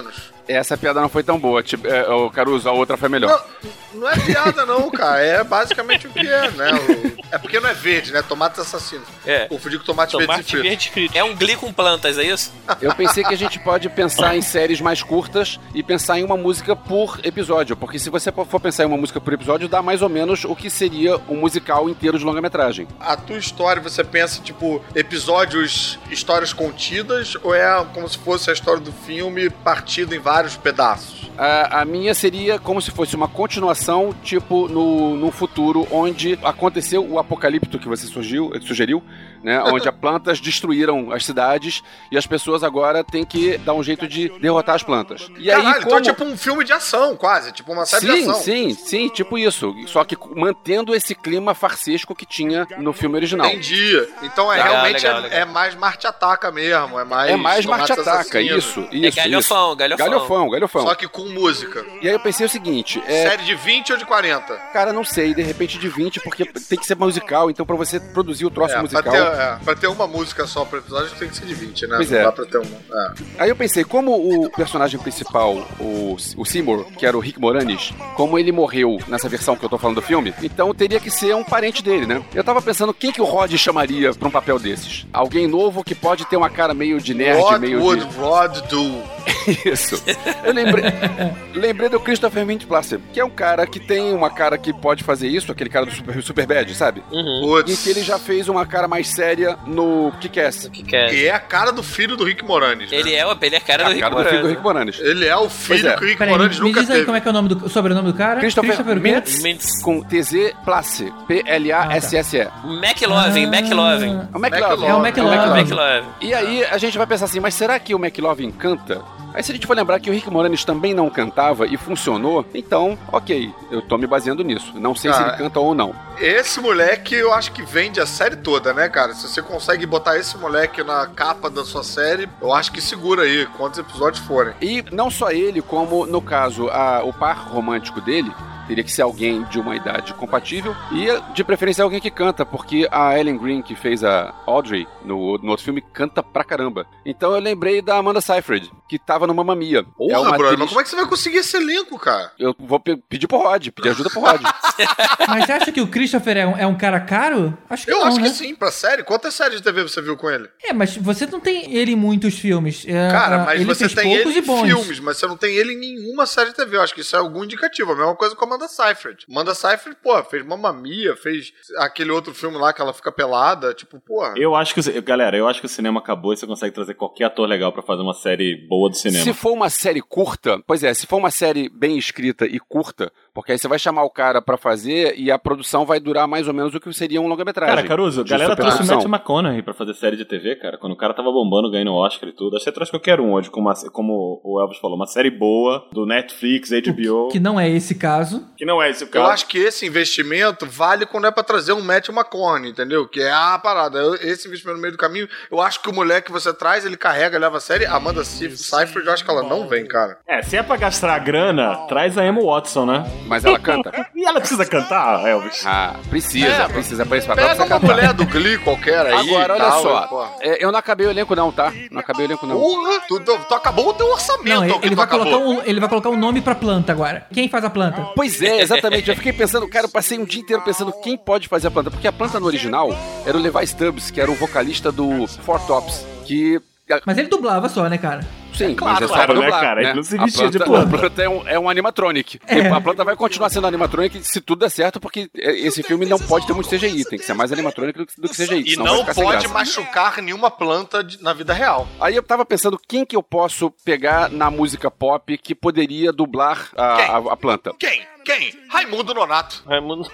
Essa piada não foi tão boa, tipo, é, o Caruso, a outra foi melhor. Não, não é piada não, cara, é basicamente o que é, né? O, é porque não é verde, né? Tomates assassinos. É. Confundi com tomate, Tomate verde, frito. verde frito. É um Glee com plantas, é isso? Eu pensei que a gente pode pensar em séries mais curtas e pensar em uma música por episódio, porque se você for pensar em uma música por episódio, dá mais ou menos o que seria um musical inteiro de longa-metragem. A tua história, você pensa, tipo, episódios, histórias contidas, ou é como se fosse a história do filme partida em vários pedaços? A, a minha seria como se fosse uma continuação, tipo, no, no futuro, onde aconteceu o apocalipto que você surgiu, sugeriu, né? Onde as plantas destruíram as cidades e as pessoas agora têm que dar um jeito de derrotar as plantas. E Caralho, aí, como... então é tipo um filme de ação, quase, tipo uma série sim, de ação. Sim, sim, sim, tipo isso. Só que mantendo esse clima farsesco que tinha no filme original. Entendi. Então é legal, realmente legal, é, legal. é mais Marte Ataca mesmo, é mais... É mais Tomate Marte Ataca, Assassino. isso, isso. É galhofão, isso. galhofão. Galhofão, galhofão. Só que com música. E aí eu pensei o seguinte... É... Série de vinte ou de quarenta? Cara, não sei, de repente de vinte, porque tem que ser musical, então pra você produzir o troço É, musical... pra ter, é, pra ter uma música só pro episódio tem que ser de vinte, né? Pois não é. dá pra ter uma. É. Aí eu pensei, como o personagem principal, o, o Seymour, que era o Rick Moranis, como ele morreu nessa versão que eu tô falando do filme, então teria que ser um parente dele, né? Eu tava pensando, quem que o Rod chamaria pra um papel desses? Alguém novo que pode ter uma cara meio de nerd, What meio would de... Rod do? Isso. Eu lembrei, lembrei do Christopher Mintz-Plasse, que é um cara que tem uma cara que pode fazer isso, aquele cara do Super, super Bad, sabe? Uhum. E que ele já fez uma cara mais séria no Kick-Ass. Kick-Ass. Que é a cara do filho do Rick Moranis. Né? Ele é, ele é a cara, É do, a Rick cara do filho do Rick Moranis. Moranis. Ele é o filho é. que o Rick Peraí, Moranis me nunca diz aí teve. como é que é o nome do o sobrenome do cara? Christopher, o quê? Mintz, Mintz. com T Z Plasse. P L A S S E. McLovin, McLovin. O McLovin. É o McLovin. McLovin. E aí a gente vai pensar assim, mas será que o McLovin canta? Aí se a gente for lembrar que o Rick Moranis também não cantava e funcionou, então, ok, eu tô me baseando nisso. Não sei Cara, se ele canta ou não. Esse moleque eu acho que vende a série toda, né, cara? Se você consegue botar esse moleque na capa da sua série, eu acho que segura aí, quantos episódios forem. E não só ele, como no caso, a, o par romântico dele, teria que ser alguém de uma idade compatível e, de preferência, alguém que canta, porque a Ellen Greene, que fez a Audrey no, no outro filme, canta pra caramba. Então eu lembrei da Amanda Seyfried, que tava no Mamma Mia. Porra, é uma brother, atriz... mas como é que você vai conseguir esse elenco, cara? Eu vou pe- pedir pro Rod, pedir ajuda pro Rod. Mas você acha que o Christopher é um, é um cara caro? Acho que Eu não, acho né? que sim, pra série. Quantas séries de T V você viu com ele? É, mas você não tem ele em muitos filmes. É, Cara, mas ele você fez tem poucos ele e em bons. filmes, mas você não tem ele em nenhuma série de T V. Eu acho que isso é algum indicativo. A mesma coisa com a Amanda Seyfried. Amanda Seyfried, pô, fez Mamma Mia, fez aquele outro filme lá que ela fica pelada. Tipo, porra. Eu acho que, o- galera, eu acho que o cinema acabou e você consegue trazer qualquer ator legal pra fazer uma série boa do cinema. Se for uma série curta, pois é, se for uma série bem escrita e curta, porque aí você vai chamar o cara pra fazer e a produção vai durar mais ou menos o que seria um longa-metragem. Cara, Caruso, a de galera trouxe o superprodução. Matthew McConaughey pra fazer série de T V, cara. Quando o cara tava bombando, ganhando Oscar e tudo. Acho que você traz qualquer um hoje, como, uma- como o Elvis falou, uma série boa, do Netflix, H B O. Que não é esse caso. Que não é esse o Eu caso. acho que esse investimento vale quando é pra trazer um Matthew McConaughey, entendeu? Que é a parada. Eu- Esse investimento no meio do caminho, eu acho que o moleque que você traz, ele carrega, leva a série. A Amanda Seyfried, eu acho que ela não vem, cara. É, se é pra gastar a grana, traz a Emma Watson, né? Mas ela canta? E ela precisa cantar, Elvis? Ah, precisa, É, precisa pra esse papel. Pega precisa uma cantar. mulher do Glee qualquer aí. Agora, e olha tal, só, pô. é, eu não acabei o elenco não, tá? Não acabei o elenco não. Porra, tu, tu, tu acabou o teu orçamento. Não, é o ele, que ele tu vai acabou. colocar um, ele vai colocar um nome pra planta agora. Quem faz a planta? Pois é, exatamente. Eu fiquei pensando, cara, eu passei um dia inteiro pensando quem pode fazer a planta. Porque a planta no original era o Levi Stubbs, que era o vocalista do Four Tops, que... Mas ele dublava só, né, cara? Sim, claro, mas é só claro, pra né, dublar, cara? né? Ele não se A vestia de planta- planta. A planta é um, é um animatronic. É. E a planta vai continuar sendo animatronic se tudo der certo, porque esse filme não pode ter muito C G I. Tem que ser mais animatronic do que, do que C G I. E senão vai não ficar sem pode graça. machucar nenhuma planta de- na vida real. Aí eu tava pensando quem que eu posso pegar na música pop que poderia dublar a, Quem? a, a planta. Quem? Quem? Raimundo Nonato. Raimundo.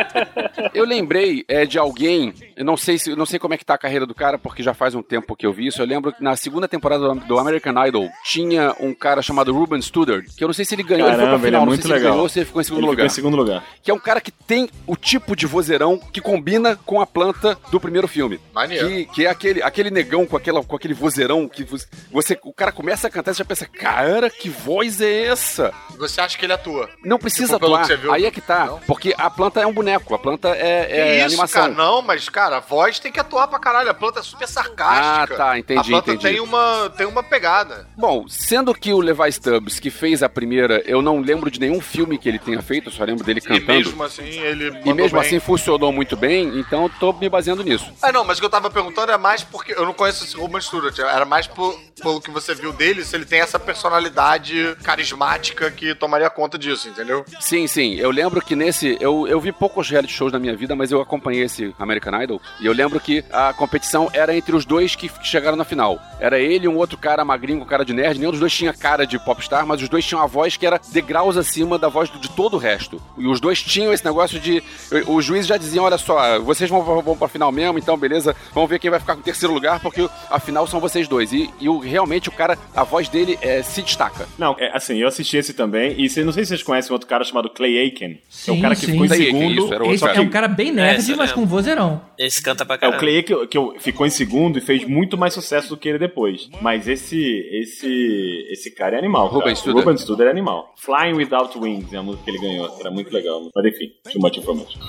Eu lembrei é, de alguém, eu não sei, se, não sei como é que tá a carreira do cara, porque já faz um tempo que eu vi isso. Eu lembro que na segunda temporada do, do American Idol tinha um cara chamado Ruben Studdard, que eu não sei se ele ganhou, ele foi Caramba, pra ele é final, não muito sei se ele legal. ganhou ou se ele ficou em segundo Ele ficou lugar. em segundo lugar. Que é um cara que tem o tipo de vozeirão que combina com a planta do primeiro filme. Maneiro. Que, que é aquele, aquele negão com, aquela, com aquele vozeirão que você, o cara começa a cantar e você já pensa, cara, que voz é essa? Você acha que ele atua? Não precisa atuar. que você viu. Aí é que tá. Não. Porque a planta é um boneco, a planta é, é isso, animação. Cara, não, mas, cara, a voz tem que atuar pra caralho. A planta é super sarcástica. Ah, tá, entendi, A planta entendi. Tem, uma, tem uma pegada. Bom, sendo que o Levi Stubbs, que fez a primeira, eu não lembro de nenhum filme que ele tenha feito, eu só lembro dele cantando. E mesmo assim, ele E mesmo bem. assim funcionou muito bem, então eu tô me baseando nisso. Ah, não, mas o que eu tava perguntando é mais porque eu não conheço esse Ruben Studdard. Era mais por, pelo que você viu dele, se ele tem essa personalidade carismática que tomaria conta disso, entendeu? Sim, sim. Eu lembro que nesse... Eu, eu vi poucos reality shows na minha vida, mas eu acompanhei esse American Idol. E eu lembro que a competição era entre os dois que chegaram na final. Era ele e um outro cara magrinho com cara de nerd. Nenhum dos dois tinha cara de popstar, mas os dois tinham a voz que era degraus acima da voz de todo o resto. E os dois tinham esse negócio de... Os juízes já diziam, olha só, vocês vão, vão pra final mesmo, então beleza, vamos ver quem vai ficar com o terceiro lugar, porque a final são vocês dois. E, e o, realmente o cara, a voz dele é, se destaca. Não, é, assim, eu assisti esse também, e cê, não sei se vocês conhecem um outro cara chamado Clay Aiken. Sim, é o cara que sim. ficou em Clay segundo. Aiken, isso, era Esse é um cara bem nerd, É, mas com vozeirão. Esse canta pra É caramba. o Clay que, que eu- ficou em segundo e fez muito mais sucesso do que ele depois. Mas esse esse esse cara é animal. Ruben cara. Studdard. Ruben Studdard é animal. Flying Without Wings é a música que ele ganhou. Era muito legal. Mas enfim, too much information.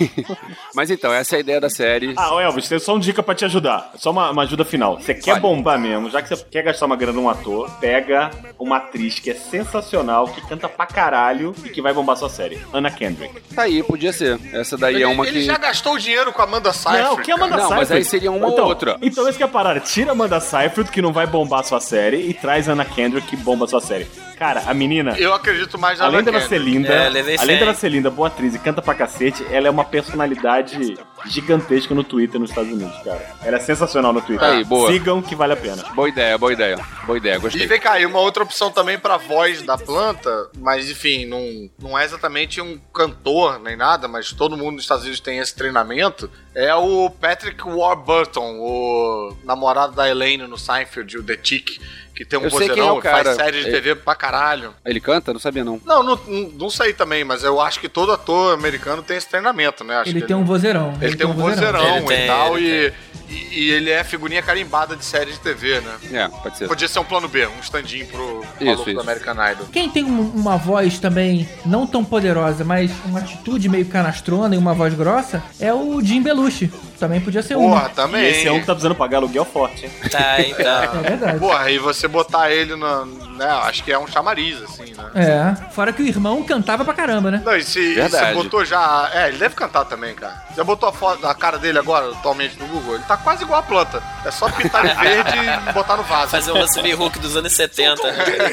Mas então, essa é a ideia da série. Ah, ô Elvis, tem só uma dica pra te ajudar. Só uma, uma ajuda final. Você quer Vale. bombar mesmo, já que você quer gastar uma grana num ator, pega uma atriz que é sensacional, que canta pra caralho e que vai bombar sua série. Anna Kendrick. Tá aí, podia ser. Essa daí Ele, é uma ele que... já gastou o dinheiro com a Amanda Seyfried. Não, que Amanda Não, Seyfried. mas aí seria uma ou então, outra. Então esse que é a parada. Tira a Amanda Seyfried, que não vai bombar sua série, e traz a Anna Kendrick, que bomba sua série. Cara, a menina... Eu acredito mais na Além Anna dela ser Kendrick. linda, É, levei além fé. dela ser linda, boa atriz e canta pra cacete, ela é uma personalidade gigantesca no Twitter nos Estados Unidos, cara. Ela é sensacional no Twitter. Tá aí, boa. Sigam que vale a pena. Boa ideia, boa ideia. Boa ideia, E gostei. vem cá, e uma outra opção também pra voz da planta, mas enfim, não, não é exatamente um cantor nem nada, mas todo mundo nos Estados Unidos tem esse treinamento, é o Patrick Warburton, o namorado da Elaine no Seinfeld, o The Chick, que tem um Eu sei quem é vozeirão o e faz cara. série de É- T V pra caralho. Ele canta? Não sabia, não. Não, não, não, não sei também, mas eu acho que todo ator americano tem esse treinamento, né? Acho Ele que tem um vozeirão. Ele tem um vozeirão Ele tem, e tal, ele e, e, e ele é figurinha carimbada de série de T V, né? É, pode ser. Podia ser um plano B, um stand-in pro Isso, maluco do isso. American Idol. Quem tem um- uma voz também não tão poderosa, mas uma atitude meio canastrona e uma voz grossa, é o Jim Belushi. Também podia ser um. Porra, também. E esse é um que tá precisando pagar aluguel forte, hein? Tá, então. É verdade. Porra, e você botar ele na. Né, acho que é um chamariz, assim, né? É. Fora que o irmão cantava pra caramba, né? Não, e se e você Verdade. botou já. É, ele deve cantar também, cara. Você botou a foto, a cara dele agora, atualmente, no Google? Ele tá quase igual a planta. É só pintar de verde e botar no vaso. Fazer um lance meio Hulk dos anos setenta.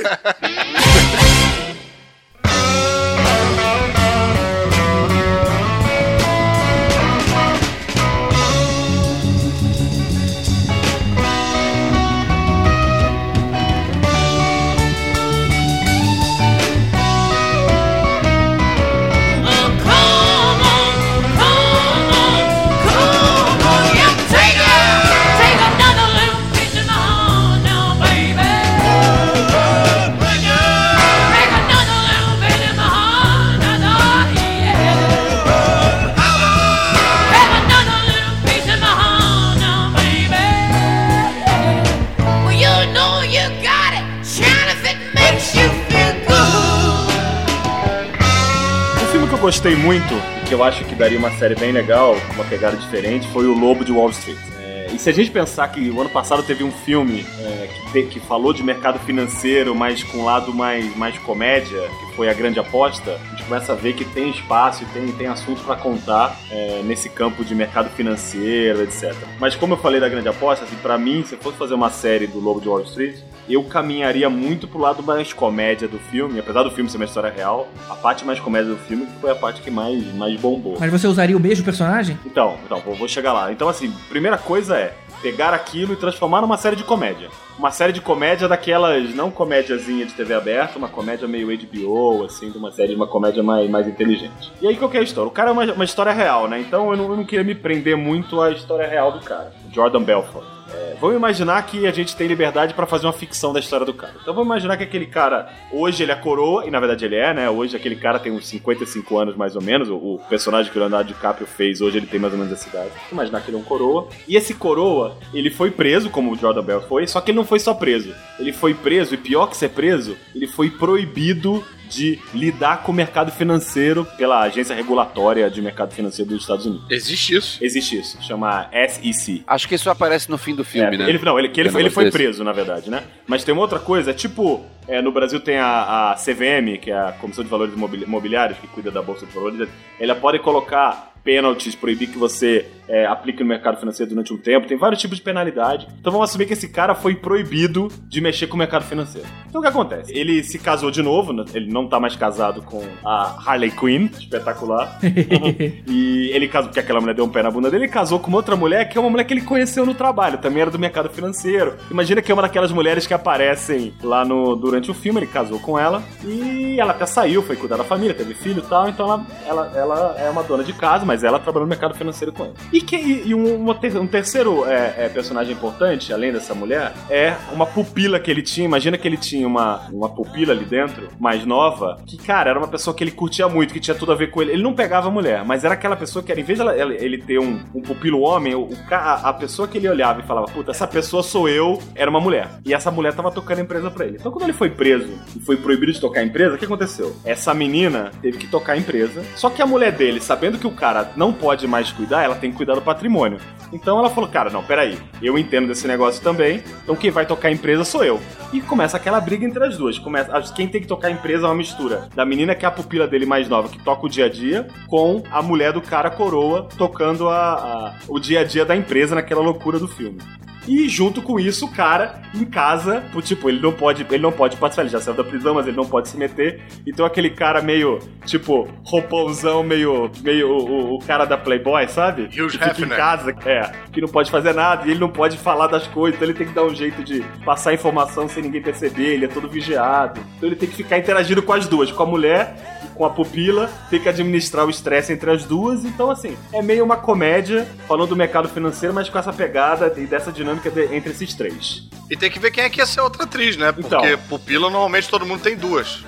Um filme que eu gostei muito e que eu acho que daria uma série bem legal, com uma pegada diferente, foi O Lobo de Wall Street. É, e se a gente pensar que o ano passado teve um filme é, que, te- que falou de mercado financeiro, mas com um lado mais, mais comédia, que foi A Grande Aposta, a gente começa a ver que tem espaço e tem, tem assunto pra contar é, nesse campo de mercado financeiro, etcétera. Mas como eu falei da Grande Aposta, assim, pra mim, se eu fosse fazer uma série do Lobo de Wall Street, eu caminharia muito pro lado mais comédia do filme, apesar do filme ser uma história real, a parte mais comédia do filme foi a parte que mais, mais bombou. Mas você usaria o mesmo personagem? Então, então vou, vou chegar lá. Então, assim, primeira coisa é pegar aquilo e transformar numa série de comédia. Uma série de comédia daquelas, não comédiazinha de T V aberta, uma comédia meio H B O, assim, de uma série, uma comédia mais, mais inteligente. E aí, qual que é a história? O cara é uma, uma história real, né? Então eu não, eu não queria me prender muito à história real do cara. Jordan Belfort. É, vamos imaginar que a gente tem liberdade pra fazer uma ficção da história do cara. Então vamos imaginar que aquele cara, hoje ele é coroa, e na verdade ele é, né? Hoje aquele cara tem uns cinquenta e cinco anos mais ou menos, o, o personagem que o Leonardo DiCaprio fez, hoje ele tem mais ou menos essa idade. Vamos imaginar que ele é um coroa. E esse coroa, ele foi preso, como o Jordan Belfort foi, só que ele não foi só preso. Ele foi preso, e pior que ser preso, ele foi proibido de lidar com o mercado financeiro pela Agência Regulatória de Mercado Financeiro dos Estados Unidos. Existe isso? Existe isso. Chama S E C. Acho que isso aparece no fim do filme, é, né? Ele, não, ele, que ele, É foi, ele foi desse. preso, na verdade, né? Mas tem uma outra coisa, é tipo... É, no Brasil tem a, a C V M, que é a Comissão de Valores Imobili- Imobiliários, que cuida da Bolsa de Valores. Ela pode colocar penalties, proibir que você é, aplique no mercado financeiro durante um tempo. Tem vários tipos de penalidade. Então vamos assumir que esse cara foi proibido de mexer com o mercado financeiro. Então o que acontece? Ele se casou de novo, ele não tá mais casado com a Harley Quinn, espetacular. E ele casou, porque aquela mulher deu um pé na bunda dele, ele casou com uma outra mulher, que é uma mulher que ele conheceu no trabalho, também era do mercado financeiro. Imagina que é uma daquelas mulheres que aparecem lá no, durante o filme, ele casou com ela, e ela até saiu, foi cuidar da família, teve filho e tal, então ela, ela, ela é uma dona de casa, mas ela trabalhou no mercado financeiro com ele. E, que, e um, uma ter, um terceiro é, é, personagem importante, além dessa mulher, é uma pupila que ele tinha. Imagina que ele tinha uma, uma pupila ali dentro, mais nova, que, cara, era uma pessoa que ele curtia muito, que tinha tudo a ver com ele. Ele não pegava a mulher, mas era aquela pessoa que, era, em vez de ela, ele ter um, um pupilo homem, o, a, a pessoa que ele olhava e falava, puta, essa pessoa sou eu, era uma mulher. E essa mulher tava tocando a empresa pra ele. Então, quando ele foi preso e foi proibido de tocar a empresa, o que aconteceu? Essa menina teve que tocar a empresa, só que a mulher dele, sabendo que o cara não pode mais cuidar, ela tem que cuidar do patrimônio. Então ela falou, cara, não, peraí, eu entendo desse negócio também, então quem vai tocar a empresa sou eu. E começa aquela briga entre as duas. Começa, quem tem que tocar a empresa é uma mistura da menina que é a pupila dele mais nova, que toca o dia a dia, com a mulher do cara coroa tocando a, a, o dia a dia da empresa naquela loucura do filme. E junto com isso, o cara em casa, tipo, ele não pode, ele não pode participar, ele já saiu da prisão, mas ele não pode se meter. Então aquele cara meio, tipo, roupãozão, meio, meio o, o cara da Playboy, sabe? Hugh que fica em casa, é, que não pode fazer nada e ele não pode falar das coisas, então ele tem que dar um jeito de passar informação sem ninguém perceber, ele é todo vigiado. Então ele tem que ficar interagindo com as duas, com a mulher e com a pupila, tem que administrar o estresse entre as duas. Então, assim, é meio uma comédia falando do mercado financeiro, mas com essa pegada e dessa dinâmica De, entre esses três. E tem que ver quem é que ia ser outra atriz, né? Porque então, pupila, normalmente, todo mundo tem duas.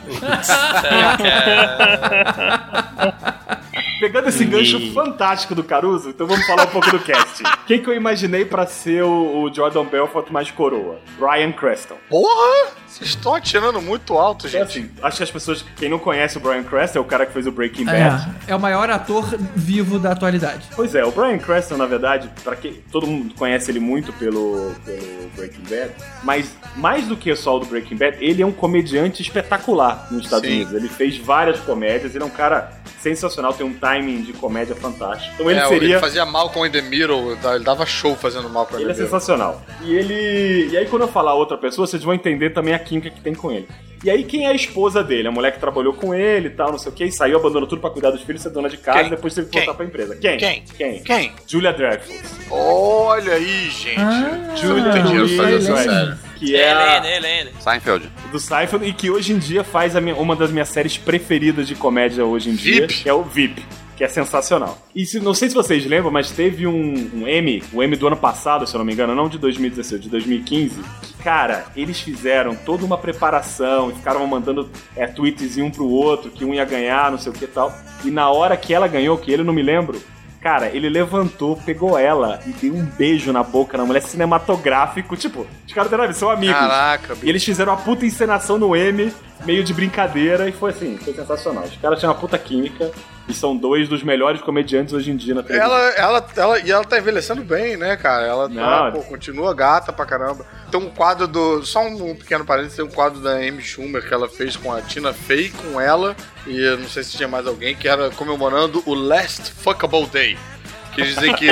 Pegando esse gancho e... fantástico do Caruso, então vamos falar um pouco do casting. Quem que eu imaginei pra ser o, o Jordan Belfort mais coroa? Bryan Cranston. Porra! Vocês estão atirando muito alto, gente. É assim, acho que as pessoas... Quem não conhece o Bryan Cranston é o cara que fez o Breaking Bad. É, é o maior ator vivo da atualidade. Pois é, o Bryan Cranston, na verdade, pra quem... Todo mundo conhece ele muito pelo, pelo Breaking Bad, mas mais do que só o do Breaking Bad, ele é um comediante espetacular nos Estados Sim. Unidos. Ele fez várias comédias, ele é um cara sensacional, tem um timing de comédia fantástico. Então ele é, seria... Ele fazia Malcolm in the Middle, ele dava show fazendo Malcolm in the Ele é Middle. sensacional. E ele... E aí quando eu falar outra pessoa, vocês vão entender também a química que tem com ele. E aí quem é a esposa dele? A mulher que trabalhou com ele e tal, não sei o que, e saiu, abandonou tudo pra cuidar dos filhos, ser dona de casa, Quem? e depois teve que Quem? voltar pra empresa. Quem? Quem? Quem? Quem? Julia Dreyfus. Olha aí, gente. Ah, Julia Dreyfus fazer essa série. Que é a... Helene, Helene. Seinfeld. do Seinfeld, e que hoje em dia faz a minha, uma das minhas séries preferidas de comédia hoje em dia, V I P. que é o V I P. Que é sensacional. E se, não sei se vocês lembram, mas teve um, um Emmy, o Emmy do ano passado, se eu não me engano, não de dois mil e dezesseis, de dois mil e quinze, que, cara, eles fizeram toda uma preparação e ficaram mandando é, tweets um pro outro, que um ia ganhar, não sei o que e tal. E na hora que ela ganhou, que ele não me lembro, cara, ele levantou, pegou ela e deu um beijo na boca na mulher, cinematográfico, tipo, os caras deram, são amigos. Caraca, bicho. E eles fizeram uma puta encenação no Emmy, meio de brincadeira, e foi assim, foi sensacional. Os caras tinham uma puta química e são dois dos melhores comediantes hoje em dia na televisão. Ela, ela, ela, e ela tá envelhecendo bem, né, cara? Ela Não, tá, pô, continua gata pra caramba. Tem um quadro do... Só um, um pequeno parênteses, tem um quadro da Amy Schumer que ela fez com a Tina Fey, com ela, e eu não sei se tinha mais alguém, que era comemorando o Last Fuckable Day. Que dizem que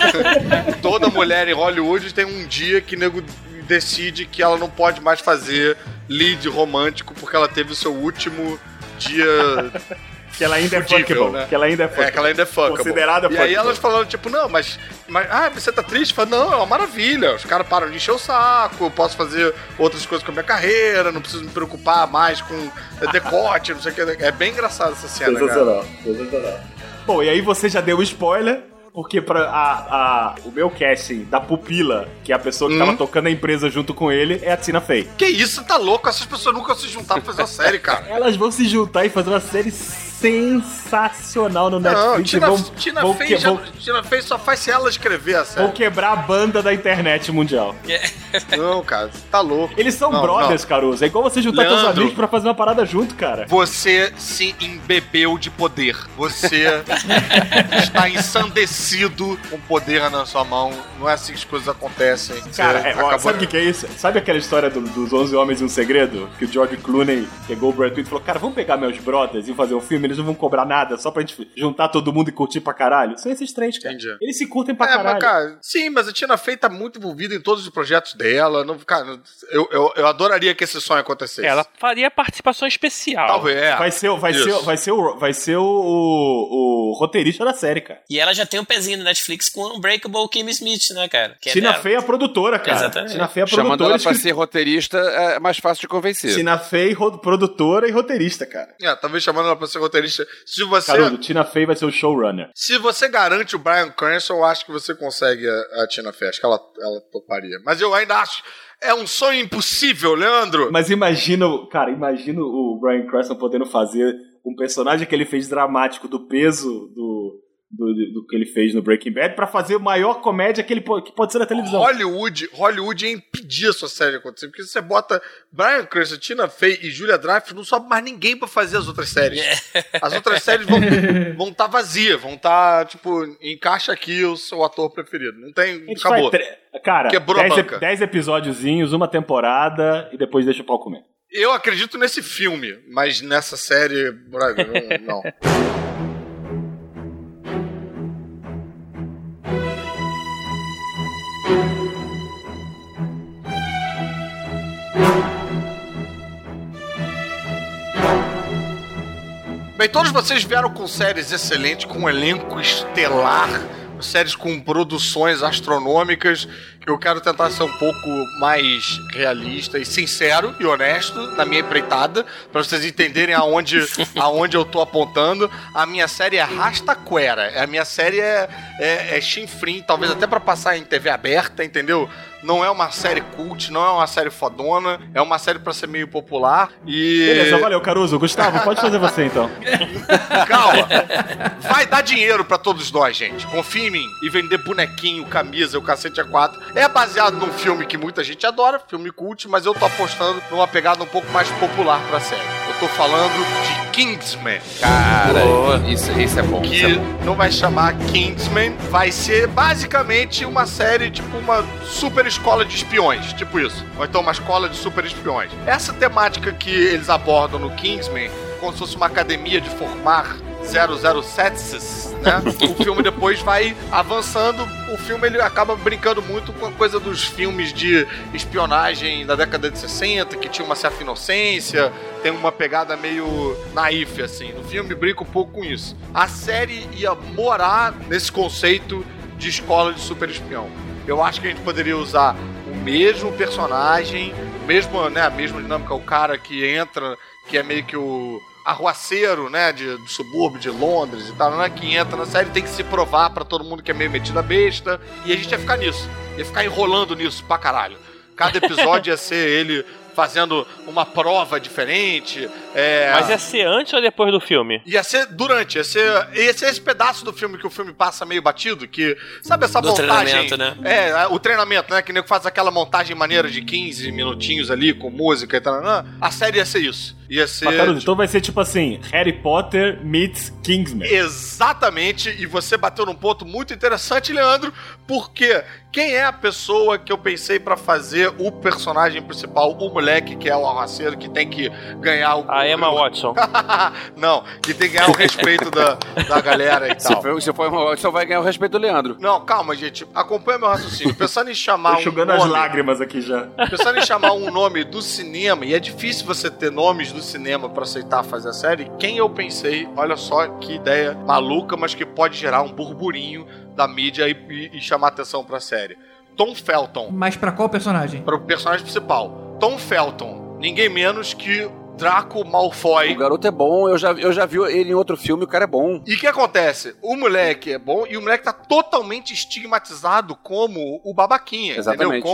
toda mulher em Hollywood tem um dia que nego decide que ela não pode mais fazer lead romântico porque ela teve o seu último dia... Que ela ainda fudível, é fuckable, né? que ela ainda é fuckable. É, que ela ainda é fuckable. Considerada E aí fuckable. elas falaram, tipo, não, mas, mas... Ah, você tá triste? Fala, não, é uma maravilha. Os caras param de encher o saco, eu posso fazer outras coisas com a minha carreira, não preciso me preocupar mais com decote, não sei o que. É bem engraçado essa cena, Sensacional, cara. sensacional. Bom, e aí você já deu o spoiler, porque pra a, a, o meu casting da pupila, que é a pessoa que Hum. tava tocando a empresa junto com ele, é a Tina Fey. Que isso, tá louco? Essas pessoas nunca se juntaram pra fazer uma série, cara. Elas vão se juntar e fazer uma série sensacional no Netflix. Não, Tina, vão, Tina, vão Fey que, já, vão, Tina Fey só faz se ela escrever a série. vão quebrar a banda da internet mundial. Não, cara, tá louco. Eles são não, brothers, não. Caruso. É igual você juntar Leandro, teus amigos pra fazer uma parada junto, cara. Você se embebeu de poder. Você está ensandecido com poder na sua mão. Não é assim que as coisas acontecem. Cara, Você é, ó, sabe o que, que é isso? Sabe aquela história do, dos onze Homens e um Segredo? Que o George Clooney pegou o Brad Pitt e falou: cara, vamos pegar meus brothers e fazer um filme, eles não vão cobrar nada, só pra gente juntar todo mundo e curtir pra caralho. São esses três, cara. Entendi. Eles se curtem pra é, caralho. Mas, cara, sim, mas a Tina Fey tá muito envolvida em todos os projetos dela. Não, cara, eu, eu, eu adoraria que esse sonho acontecesse. Ela faria participação especial. Talvez, é. Vai ser, vai ser, vai ser, o, vai ser o, o, o roteirista da série, cara. E ela já tem um pezinho no Netflix com o Unbreakable Kimmy Smith, né, cara? Que é Tina dela. Fey é a produtora, cara. Exatamente. Tina Fey é a Chamando produtora. ela pra escri- ser roteirista é mais fácil de convencer. Tina Fey, ro- produtora e roteirista, cara. É, talvez chamando ela pra ser roteirista. Se você, Caruso, Tina Fey vai ser o showrunner. se você garante o Bryan Cranston, eu acho que você consegue a, a Tina Fey. Acho que ela, ela toparia. Mas eu ainda acho... É um sonho impossível, Leandro. Mas imagina, cara, imagina o Bryan Cranston podendo fazer um personagem que ele fez dramático do peso do, do, do que ele fez no Breaking Bad pra fazer a maior comédia que ele po- que pode ser na televisão. Hollywood, Hollywood ia impedir a sua série de acontecer. Porque você bota Bryan Cranston, Tina Fey e Julia Dreyfus, não sobe mais ninguém pra fazer as outras séries. As outras séries vão vão tá vazias, vão tá, tipo, encaixa aqui o seu ator preferido. Não tem, A gente acabou. faz tre- Cara, Quebrou a banca. dez episódiozinhos, uma temporada e depois deixa o pau comer. Eu acredito nesse filme, mas nessa série, brother, não. não. Bem, todos vocês vieram com séries excelentes, com um elenco estelar, séries com produções astronômicas. Eu quero tentar ser um pouco mais realista e sincero e honesto na minha empreitada, para vocês entenderem aonde, aonde eu tô apontando. A minha série é Rastaquera. A minha série é, é, é chinfrim, talvez até para passar em T V aberta, entendeu? Não é uma série cult, não é uma série fodona, é uma série pra ser meio popular e... Beleza, valeu, Caruso. Gustavo, pode fazer você então. Calma. Vai dar dinheiro pra todos nós, gente. Confia em mim. E vender bonequinho, camisa, o cacete A quatro. É baseado num filme que muita gente adora, filme cult, mas eu tô apostando numa pegada um pouco mais popular pra série. Eu tô falando de Kingsman. Cara, isso, isso é bom. Que isso é bom. não vai chamar Kingsman, vai ser basicamente uma série, tipo uma super escola de espiões, tipo isso. Ou então uma escola de super espiões. Essa temática que eles abordam no Kingsman, como se fosse uma academia de formar zero zero sete, né? O filme depois vai avançando. O filme ele acaba brincando muito com a coisa dos filmes de espionagem da década de sessenta, que tinha uma certa inocência, tem uma pegada meio naif, assim. No filme brinca um pouco com isso. A série ia morar nesse conceito de escola de super espião. Eu acho que a gente poderia usar o mesmo personagem, o mesmo, né, a mesma dinâmica, o cara que entra, que é meio que o arruaceiro, né, de, do subúrbio de Londres e tal, né, que entra na série, tem que se provar pra todo mundo que é meio metido a besta, e a gente ia ficar nisso, ia ficar enrolando nisso pra caralho. Cada episódio ia ser ele fazendo uma prova diferente. É... Mas ia ser antes ou depois do filme? Ia ser durante, ia ser, ia ser esse pedaço do filme que o filme passa meio batido, que, sabe essa do montagem... treinamento, né? É, o treinamento, né, que nego faz aquela montagem maneira de quinze minutinhos ali, com música e tal, né? A série ia ser isso. Ia ser... Mas, Caruso, então vai ser tipo assim, Harry Potter meets Kingsman. Exatamente, e você bateu num ponto muito interessante, Leandro, porque quem é a pessoa que eu pensei pra fazer o personagem principal, o moleque que é o arraceiro, que tem que ganhar o... A Emma Watson. Não, que tem que ganhar o respeito da, da galera e Se tal. for, se for Emma Watson, vai ganhar o respeito do Leandro. Não, calma, gente, acompanha meu raciocínio. Pensando em chamar Tô enxugando um as nome... lágrimas aqui já. Pensando em chamar um nome do cinema, e é difícil você ter nomes do cinema pra aceitar fazer a série, quem eu pensei, olha só que ideia maluca, mas que pode gerar um burburinho da mídia e, e, e chamar atenção pra série. Tom Felton. Mas pra qual personagem? Para o personagem principal. Tom Felton. Ninguém menos que Draco Malfoy. O garoto é bom, eu já, eu já vi ele em outro filme, o cara é bom. E o que acontece? O moleque é bom e o moleque tá totalmente estigmatizado como o babaquinha. Exatamente. Entendeu? Como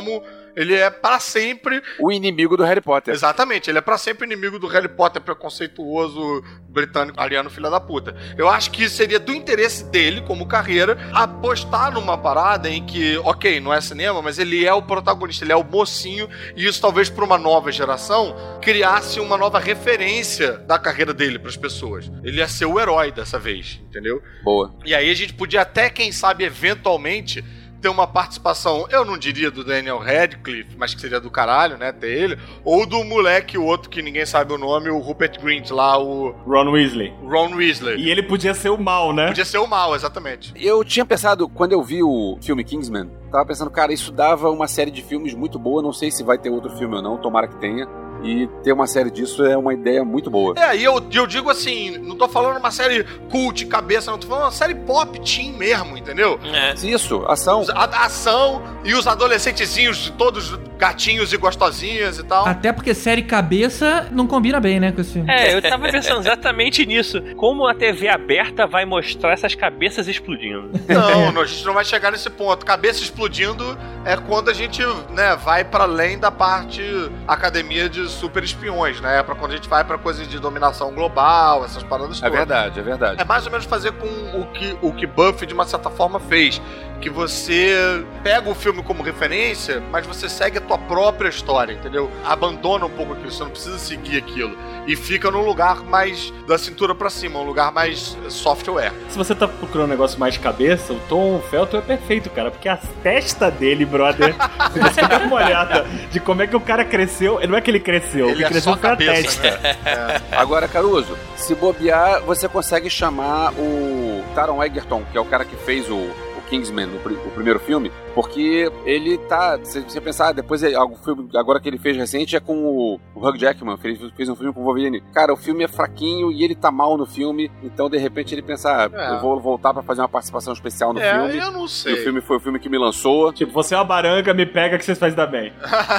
Ele é pra sempre... o inimigo do Harry Potter. Exatamente, ele é pra sempre inimigo do Harry Potter preconceituoso, britânico, ariano, filha da puta. Eu acho que seria do interesse dele, como carreira, apostar numa parada em que, ok, não é cinema, mas ele é o protagonista, ele é o mocinho, e isso talvez pra uma nova geração criasse uma nova referência da carreira dele pras pessoas. Ele ia ser o herói dessa vez, entendeu? Boa. E aí a gente podia até, quem sabe, eventualmente... ter uma participação, eu não diria do Daniel Radcliffe, mas que seria do caralho, né, ter ele, ou do moleque, o outro que ninguém sabe o nome, o Rupert Grint lá, o... Ron Weasley. Ron Weasley. E ele podia ser o mal, né? Podia ser o mal, exatamente. Eu tinha pensado, quando eu vi o filme Kingsman, tava pensando, cara, isso dava uma série de filmes muito boa, não sei se vai ter outro filme ou não, tomara que tenha. E ter uma série disso é uma ideia muito boa. É, e eu, eu digo assim, não tô falando uma série cult, cabeça, não tô falando uma série pop teen mesmo, entendeu? É. Isso, ação. A, ação e os adolescentezinhos, todos gatinhos e gostosinhas e tal. Até porque série cabeça não combina bem, né, com esse filme. É, eu tava pensando exatamente nisso. Como a T V aberta vai mostrar essas cabeças explodindo? Não, não, a gente não vai chegar nesse ponto. Cabeça explodindo é quando a gente, né, vai pra além da parte academia de super espiões, né? Pra quando a gente vai pra coisas de dominação global, essas paradas todas. É verdade, é verdade. É mais ou menos fazer com o que, o que Buffy, de uma certa forma, fez. Que você pega o filme como referência, mas você segue a tua própria história, entendeu? Abandona um pouco aquilo, você não precisa seguir aquilo. E fica num lugar mais da cintura pra cima, um lugar mais software. Se você tá procurando um negócio mais de cabeça, o Tom Felton é perfeito, cara, porque a testa dele, brother, se você dá uma olhada de como é que o cara cresceu, não é que ele cresceu, ele o que é cresceu só foi cabeça, a testa. Né? É. Agora, Caruso, se bobear, você consegue chamar o Taron Egerton, que é o cara que fez o Kingsman, o, pr- o primeiro filme, porque ele tá, se você pensar, depois, é, o filme agora que ele fez recente é com o, o Hugh Jackman, fez, fez um filme com o Wolverine. Cara, o filme é fraquinho e ele tá mal no filme, então de repente ele pensa, ah, É. eu vou voltar pra fazer uma participação especial no É, filme. eu não sei. E o filme foi o filme que me lançou. Tipo, você é uma baranga, me pega que vocês fazem dar bem.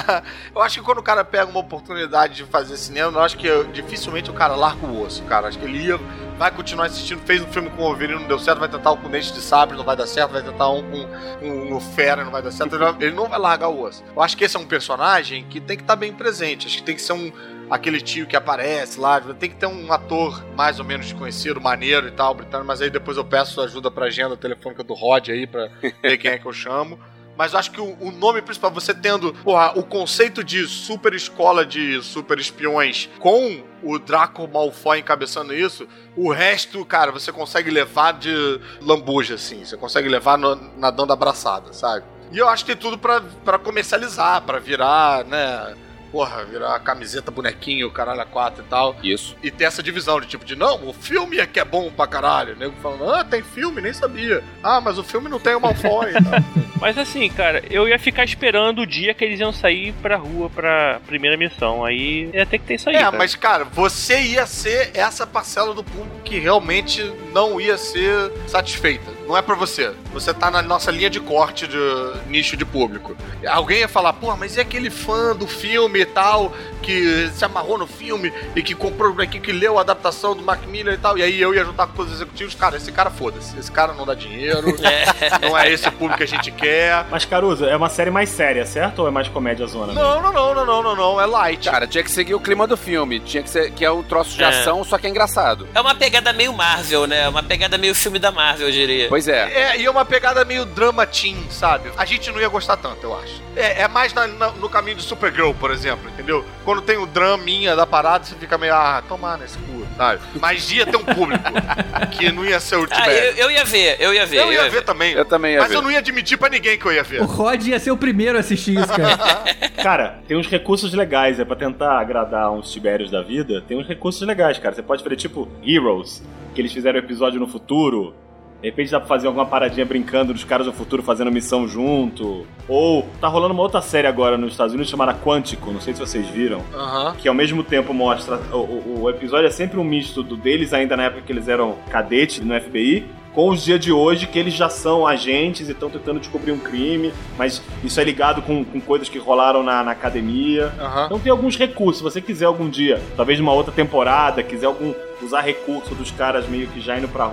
Eu acho que quando o cara pega uma oportunidade de fazer cinema, eu acho que eu, dificilmente o cara larga o osso, cara. Acho que ele ia, vai continuar assistindo, fez um filme com o Wolverine, não deu certo, vai tentar um com Dente de Sabre, não vai dar certo, vai tentar um com, com o Fera, não vai dar certo, ele, ele não vai largar o osso. Eu acho que esse é um personagem que tem que estar bem presente, acho que tem que ser um aquele tio que aparece lá, tem que ter um ator mais ou menos desconhecido, maneiro e tal, britânico, mas aí depois eu peço ajuda pra agenda telefônica do Rod aí, pra ver quem é que eu chamo. Mas eu acho que o, o nome principal, você tendo, porra, o conceito de super escola de super espiões com o Draco Malfoy encabeçando isso, o resto, cara, você consegue levar de lambuja, assim. Você consegue levar no, nadando abraçada, sabe? E eu acho que tem tudo pra, pra comercializar, pra virar, né... Porra, virar camiseta, bonequinho, caralho, a quatro e tal. Isso. E ter essa divisão de tipo de, não, o filme é que é bom pra caralho. O nego falando, ah, tem filme, nem sabia. Ah, mas o filme não tem o Malfoy e tal. Mas assim, cara, eu ia ficar esperando o dia que eles iam sair pra rua pra primeira missão. Aí ia ter que ter isso aí. É, cara. mas cara, você ia ser essa parcela do público que realmente não ia ser satisfeita. Não é pra você. Você tá na nossa linha de corte de nicho de público. Alguém ia falar, pô, mas e aquele fã do filme e tal, que se amarrou no filme e que comprou o bonequinho, que leu a adaptação do Mark Miller e tal, e aí eu ia juntar com todos os executivos, cara, esse cara foda-se, esse cara não dá dinheiro, não é esse público que a gente quer. Mas, Caruso, é uma série mais séria, certo? Ou é mais comédia zona? Não, não, não, não, não, não, não, é light. Cara, tinha que seguir o clima do filme, tinha que ser, que é um troço de É. ação, só que é engraçado. É uma pegada meio Marvel, né? Uma pegada meio filme da Marvel, eu diria. Pois é. É, e é uma pegada meio drama teen, sabe? A gente não ia gostar tanto, eu acho. É, é mais na- na- no caminho do Supergirl, por exemplo, entendeu? Quando tem o draminha da parada, você fica meio, ah, tomar nesse cu, sabe? Mas ia ter um público que não ia ser o Ah, Tibete. eu, eu ia ver, eu ia ver. Eu ia ver também. Eu também ia Mas ver. eu não ia admitir pra ninguém que eu ia ver. O Rod ia ser o primeiro a assistir isso, cara. Cara, tem uns recursos legais, é pra tentar agradar uns Tibérios da vida, tem uns recursos legais, cara. Você pode fazer tipo Heroes, que eles fizeram episódio no futuro. De repente dá pra fazer alguma paradinha brincando dos caras do futuro fazendo missão junto. Ou tá rolando uma outra série agora nos Estados Unidos chamada Quântico, não sei se vocês viram. Aham. Que ao mesmo tempo mostra... O, o, o episódio é sempre um misto do deles, ainda na época que eles eram cadetes no F B I, com os dias de hoje, que eles já são agentes e estão tentando descobrir um crime, mas isso é ligado com, com coisas que rolaram na, na academia. Aham. Então tem alguns recursos. Se você quiser algum dia, talvez numa outra temporada, quiser algum usar recurso dos caras meio que já indo pra rua,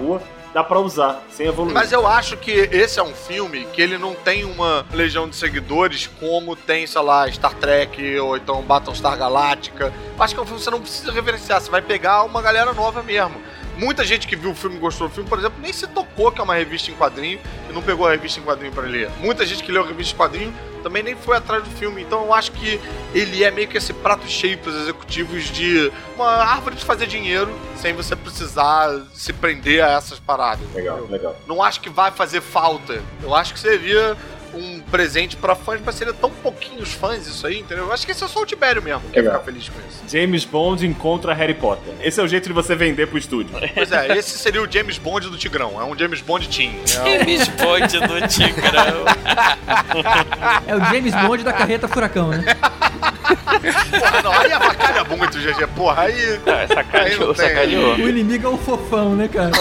dá pra usar, sem evoluir. Mas eu acho que esse é um filme que ele não tem uma legião de seguidores como tem, sei lá, Star Trek ou então Battlestar Galactica. Eu acho que é um filme que você não precisa reverenciar, você vai pegar uma galera nova mesmo. Muita gente que viu o filme e gostou do filme, por exemplo, nem se tocou que é uma revista em quadrinho e não pegou a revista em quadrinho pra ler. Muita gente que leu a revista em quadrinho também nem foi atrás do filme. Então eu acho que ele é meio que esse prato cheio pros executivos de uma árvore de fazer dinheiro sem você precisar se prender a essas paradas. Legal, entendeu? legal. Não acho que vai fazer falta. Eu acho que seria um presente pra fãs, mas seria tão pouquinhos fãs isso aí, entendeu? Eu acho que esse é só o Tibério mesmo que ia ficar feliz com isso. James Bond encontra Harry Potter. Esse é o jeito de você vender pro estúdio. Pois é, esse seria o James Bond do Tigrão. É um James Bond teen. James Bond do Tigrão. É o James Bond da carreta furacão, né? Porra, não, aí avacalha muito, G G. Porra, aí... Ah, sacaneou, sacaneou. O inimigo é o fofão, né, cara?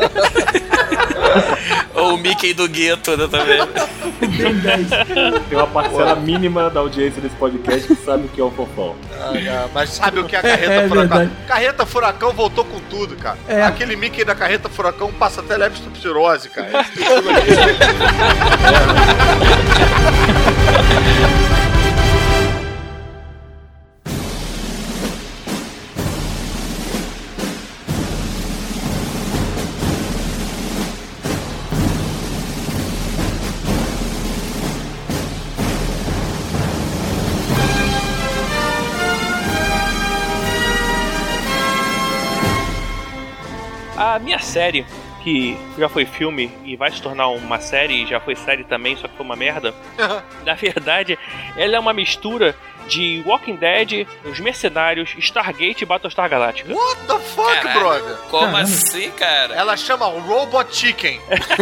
Ou o Mickey do gueto, né, também. Tem uma parcela mínima da audiência desse podcast que sabe o que é o fofão. Ah, ah, mas sabe o que é a carreta É furacão? verdade. Carreta furacão voltou com tudo, cara. É. Aquele Mickey da carreta furacão passa até leptospirose, cara. A minha série, que já foi filme e vai se tornar uma série, e já foi série também, só que foi uma merda. Na verdade, ela é uma mistura de Walking Dead, Os Mercenários, Stargate e Battlestar Galactica. What the fuck, Caralho, brother? Como Caramba. assim, cara? Ela chama Robot Chicken.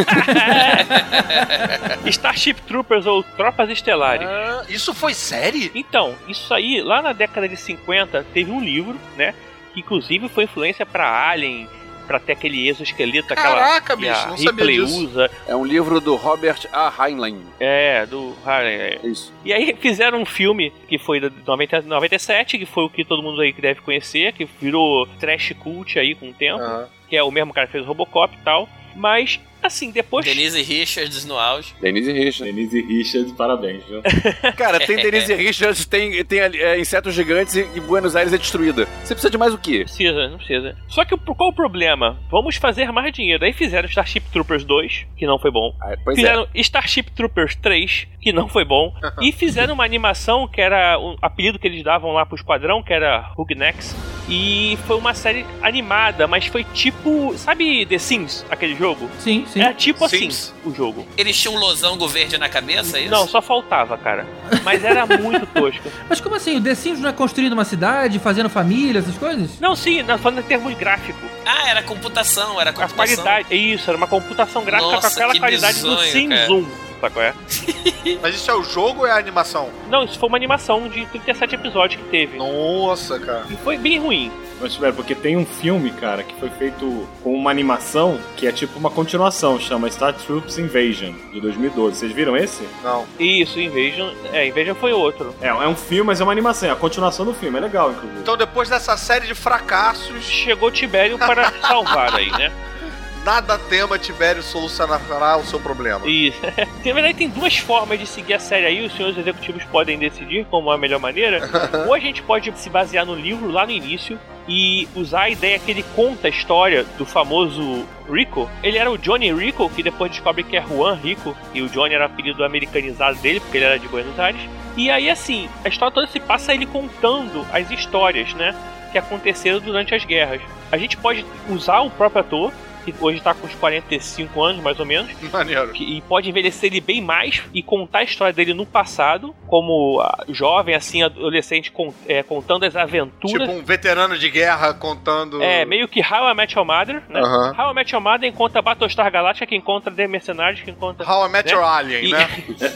Starship Troopers ou Tropas Estelares. Ah, isso foi série? Então, isso aí, lá na década de cinquenta, teve um livro, né? Que inclusive foi influência pra Alien, pra ter aquele exoesqueleto, aquela Caraca, que bicho, a não sabia Ripley disso. usa. É um livro do Robert A. Heinlein. É, do Harley. Isso. E aí fizeram um filme que foi de noventa, noventa e sete, que foi o que todo mundo aí que deve conhecer, que virou trash cult aí com o tempo, Aham. que é o mesmo cara que fez o Robocop e tal. Mas, assim, depois... Denise Richards no auge. Denise Richards. Denise Richards, parabéns, viu? Cara, tem Denise Richards, tem, tem é, insetos gigantes e, e Buenos Aires é destruída. Você precisa de mais o quê? Não precisa, não precisa. Só que qual o problema? Vamos fazer mais dinheiro. Aí fizeram Starship Troopers dois, que não foi bom. Ah, pois Fizeram Starship Troopers três, que não foi bom. E fizeram uma animação que era o apelido que eles davam lá pro esquadrão, que era Hugnex. E foi uma série animada, mas foi tipo... Sabe The Sims, aquele jogo? Sim, sim. É tipo Sims. assim, o jogo. Eles tinham um losango verde na cabeça, é isso? Não, só faltava, cara. Mas era muito tosco. Mas como assim? O The Sims não é construindo uma cidade, fazendo família, essas coisas? Não, sim, não, falando em termos gráficos. Ah, era computação, era A computação. qualidade, isso, era uma computação gráfica Nossa, com aquela que qualidade do bizonho, Sim cara. Zoom. Sabe qual é? Mas isso é o jogo ou é a animação? Não, isso foi uma animação de trinta e sete episódios que teve. Nossa, cara. E foi bem ruim. Mas, espera, porque tem um filme, cara, que foi feito com uma animação que é tipo uma continuação, chama Star Troops Invasion, de dois mil e doze. Vocês viram esse? Não. Isso, Invasion. É, Invasion foi outro. É, é um filme, mas é uma animação, é a continuação do filme, é legal, inclusive. Então depois dessa série de fracassos, Chegou Tibério para salvar aí, né? nada tema Tibério solucionará o seu problema. Isso. Na verdade, tem duas formas de seguir a série aí. Os senhores executivos podem decidir como é a melhor maneira. Ou a gente pode se basear no livro lá no início e usar a ideia que ele conta a história do famoso Rico. Ele era o Johnny Rico, que depois descobre que é Juan Rico, e o Johnny era o apelido americanizado dele, porque ele era de Buenos Aires. E aí, assim, a história toda se passa ele contando as histórias, né, que aconteceram durante as guerras. A gente pode usar o próprio ator, que hoje tá com uns quarenta e cinco anos, mais ou menos. Maneiro. Que, e pode envelhecer ele bem mais e contar a história dele no passado, como ah, jovem, assim, adolescente, con- é, contando as aventuras. Tipo um veterano de guerra contando... É, meio que How I Met Your Mother, né? Aham. How I Met Your Mother encontra Battlestar Galactica, que encontra The Mercenários, que encontra... How I Met né? Your Alien, E- né?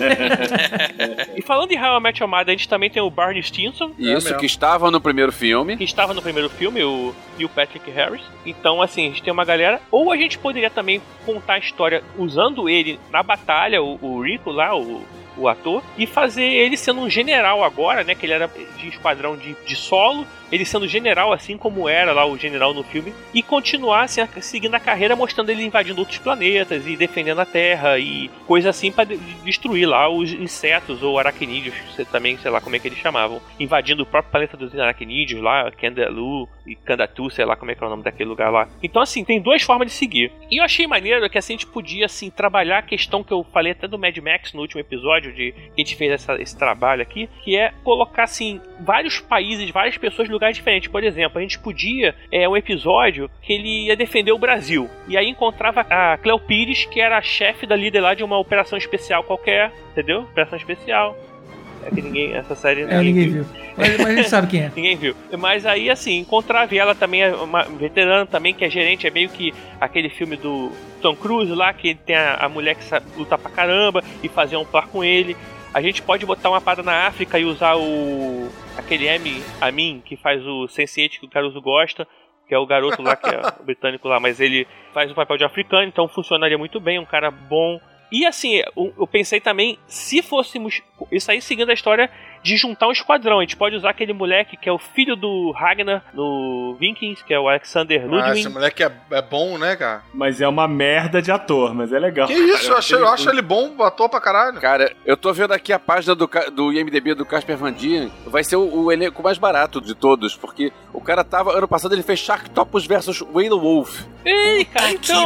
E falando em How I Met Your Mother, a gente também tem o Barney Stinson, Isso, que estava no primeiro filme. que estava no primeiro filme, o Neil Patrick Harris. Então, assim, a gente tem uma galera. Ou a gente poderia também contar a história usando ele na batalha, o, o Rico lá, o o ator, e fazer ele sendo um general agora, né, que ele era de esquadrão de, de solo, ele sendo general, assim como era lá o general no filme, e continuar assim, seguindo a carreira, mostrando ele invadindo outros planetas e defendendo a Terra e coisa assim pra de- destruir lá os insetos ou aracnídeos, também, sei lá como é que eles chamavam, invadindo o próprio planeta dos aracnídeos lá, Kandalu e Kandatu, sei lá como é que é o nome daquele lugar lá. Então assim, tem duas formas de seguir. E eu achei maneiro que assim a gente podia assim trabalhar a questão que eu falei até do Mad Max no último episódio, de que a gente fez essa, esse trabalho aqui, que é colocar assim vários países, várias pessoas em lugares diferentes. Por exemplo, a gente podia é um episódio que ele ia defender o Brasil, e aí encontrava a Cleo Pires, que era a chefe da líder lá de uma operação especial qualquer, entendeu? Operação especial. É que ninguém, essa série É, ninguém viu. Mas, mas a gente sabe quem é. Ninguém viu. Mas aí, assim, encontrava ela também, é uma veterana também, que é gerente, é meio que aquele filme do Tom Cruise lá, que tem a, a mulher que sabe lutar pra caramba e fazer um par com ele. A gente pode botar uma parada na África e usar o aquele M. Amin, que faz o sense eight que o Caruso gosta, que é o garoto lá, que é o britânico lá, mas ele faz o papel de africano, então funcionaria muito bem, um cara bom. E assim, eu pensei também, se fôssemos, isso aí seguindo a história de juntar um esquadrão, a gente pode usar aquele moleque que é o filho do Ragnar no Vikings, que é o Alexander Ludwig. Ah, esse moleque é, é bom, né, cara? Mas é uma merda de ator, mas é legal. Que isso, eu, achei, eu acho ele bom, ator pra caralho. Cara, eu tô vendo aqui a página do, do I M D B do Casper Van Dien, vai ser o, o elenco mais barato de todos, porque o cara tava, ano passado ele fez Sharktopus versus Whale Wolf. Ei, cara, então,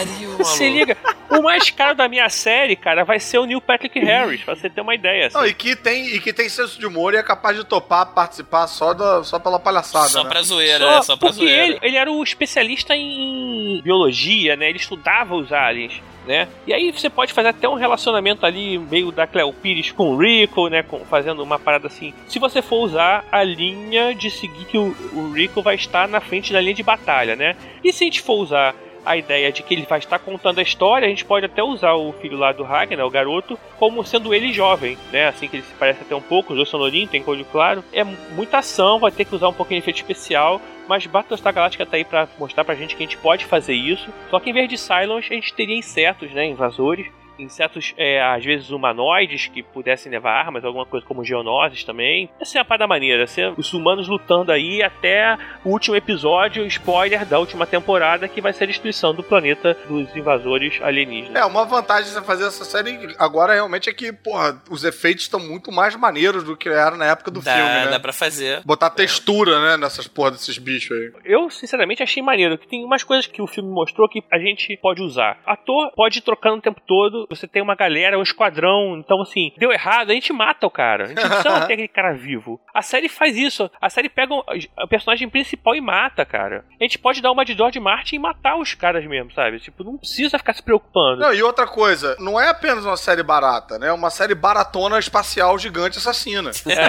se liga, o mais caro da minha série, cara, vai ser o Neil Patrick Harris, pra você ter uma ideia. Assim. Não, e que tem, e que tem senso de humor e é capaz de topar participar só, da, só pela palhaçada, Só né? pra zoeira, Só né? Só pra porque zoeira. ele, ele era o especialista em biologia, né? Ele estudava os aliens, né? E aí você pode fazer até um relacionamento ali meio da Cleo Pires com o Rico, né? Com, fazendo uma parada assim. Se você for usar a linha de seguir que o, o Rico vai estar na frente da linha de batalha, né? E se a gente for usar a ideia de que ele vai estar contando a história, a gente pode até usar o filho lá do Ragnar, o garoto, como sendo ele jovem, né? Assim que ele se parece até um pouco, os dois são lourinhos, tem olho claro. É muita ação, vai ter que usar um pouquinho de efeito especial, mas Battlestar Galactica tá aí pra mostrar pra gente que a gente pode fazer isso. Só que em vez de Cylons, a gente teria insetos, né? Invasores. Insetos, é, às vezes humanoides, que pudessem levar armas, alguma coisa como geonoses também. Essa é a parada maneira, assim, os humanos lutando aí até o último episódio, spoiler da última temporada, que vai ser a destruição do planeta dos invasores alienígenas. É, uma vantagem de você fazer essa série agora realmente é que, porra, os efeitos estão muito mais maneiros do que eram na época do dá, filme, né? Dá pra fazer. Botar textura, né, nessas porra desses bichos aí. Eu, sinceramente, achei maneiro, que tem umas coisas que o filme mostrou que a gente pode usar. Ator pode ir trocando o tempo todo, você tem uma galera, um esquadrão, então assim, deu errado, a gente mata o cara. A gente não precisa ter aquele cara vivo. A série faz isso. A série pega o personagem principal e mata, cara. A gente pode dar uma de George Martin e matar os caras mesmo, sabe? Tipo, não precisa ficar se preocupando. Não, e outra coisa, não é apenas uma série barata, né? É uma série baratona espacial gigante assassina.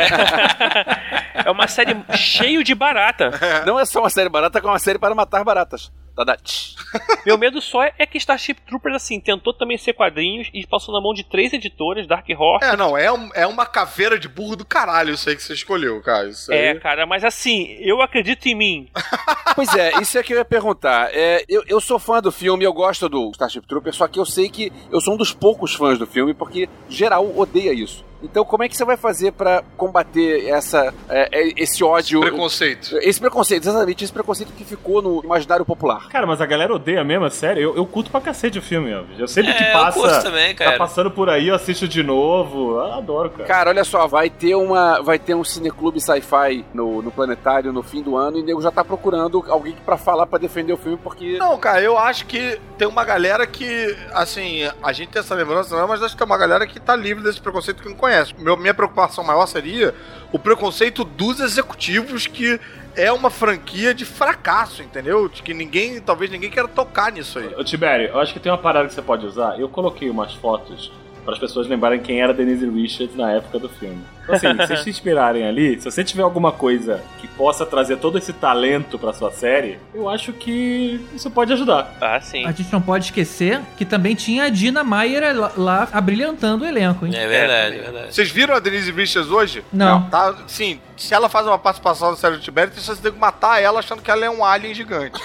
É, é uma série cheio de barata. É. Não é só uma série barata, é uma série para matar baratas. Meu medo só é que Starship Troopers, assim, tentou também ser quadrinhos e passou na mão de três editoras, Dark Horse. É, não, é, um, é uma caveira de burro do caralho isso aí que você escolheu, cara. Isso aí... É, cara, mas assim, eu acredito em mim. Pois é, isso é que eu ia perguntar. É, eu, eu sou fã do filme, eu gosto do Starship Troopers, só que eu sei que eu sou um dos poucos fãs do filme, porque geral odeia isso. Então, como é que você vai fazer pra combater essa, é, esse ódio... Preconceito. Esse preconceito, exatamente. Esse preconceito que ficou no imaginário popular. Cara, mas a galera odeia mesmo, é sério. Eu, eu curto pra cacete o filme, ó. Eu sempre é, que passa... eu curto também, cara. Tá passando por aí, eu assisto de novo. Eu adoro, cara. Cara, olha só, vai ter, uma, vai ter um cineclube sci-fi no, no Planetário no fim do ano e o nego já tá procurando alguém pra falar, pra defender o filme, porque... Não, cara, eu acho que tem uma galera que, assim, a gente tem essa lembrança, não, mas acho que tem uma galera que tá livre desse preconceito que não conhece. Meu, minha preocupação maior seria o preconceito dos executivos, que é uma franquia de fracasso, entendeu? De que ninguém, talvez ninguém queira tocar nisso aí. Ô, Tibério, eu acho que tem uma parada que você pode usar. Eu coloquei umas fotos para as pessoas lembrarem quem era Denise Richards na época do filme. Então, assim, se vocês se inspirarem ali, se você tiver alguma coisa que possa trazer todo esse talento pra sua série, eu acho que isso pode ajudar. Ah, sim. A gente não pode esquecer que também tinha a Dina Meyer lá, lá abrilhantando o elenco, hein? É verdade, é verdade. Vocês viram a Denise Richards hoje? Não. Tá, sim, se ela faz uma participação na série do Tibério, você tem que matar ela achando que ela é um alien gigante.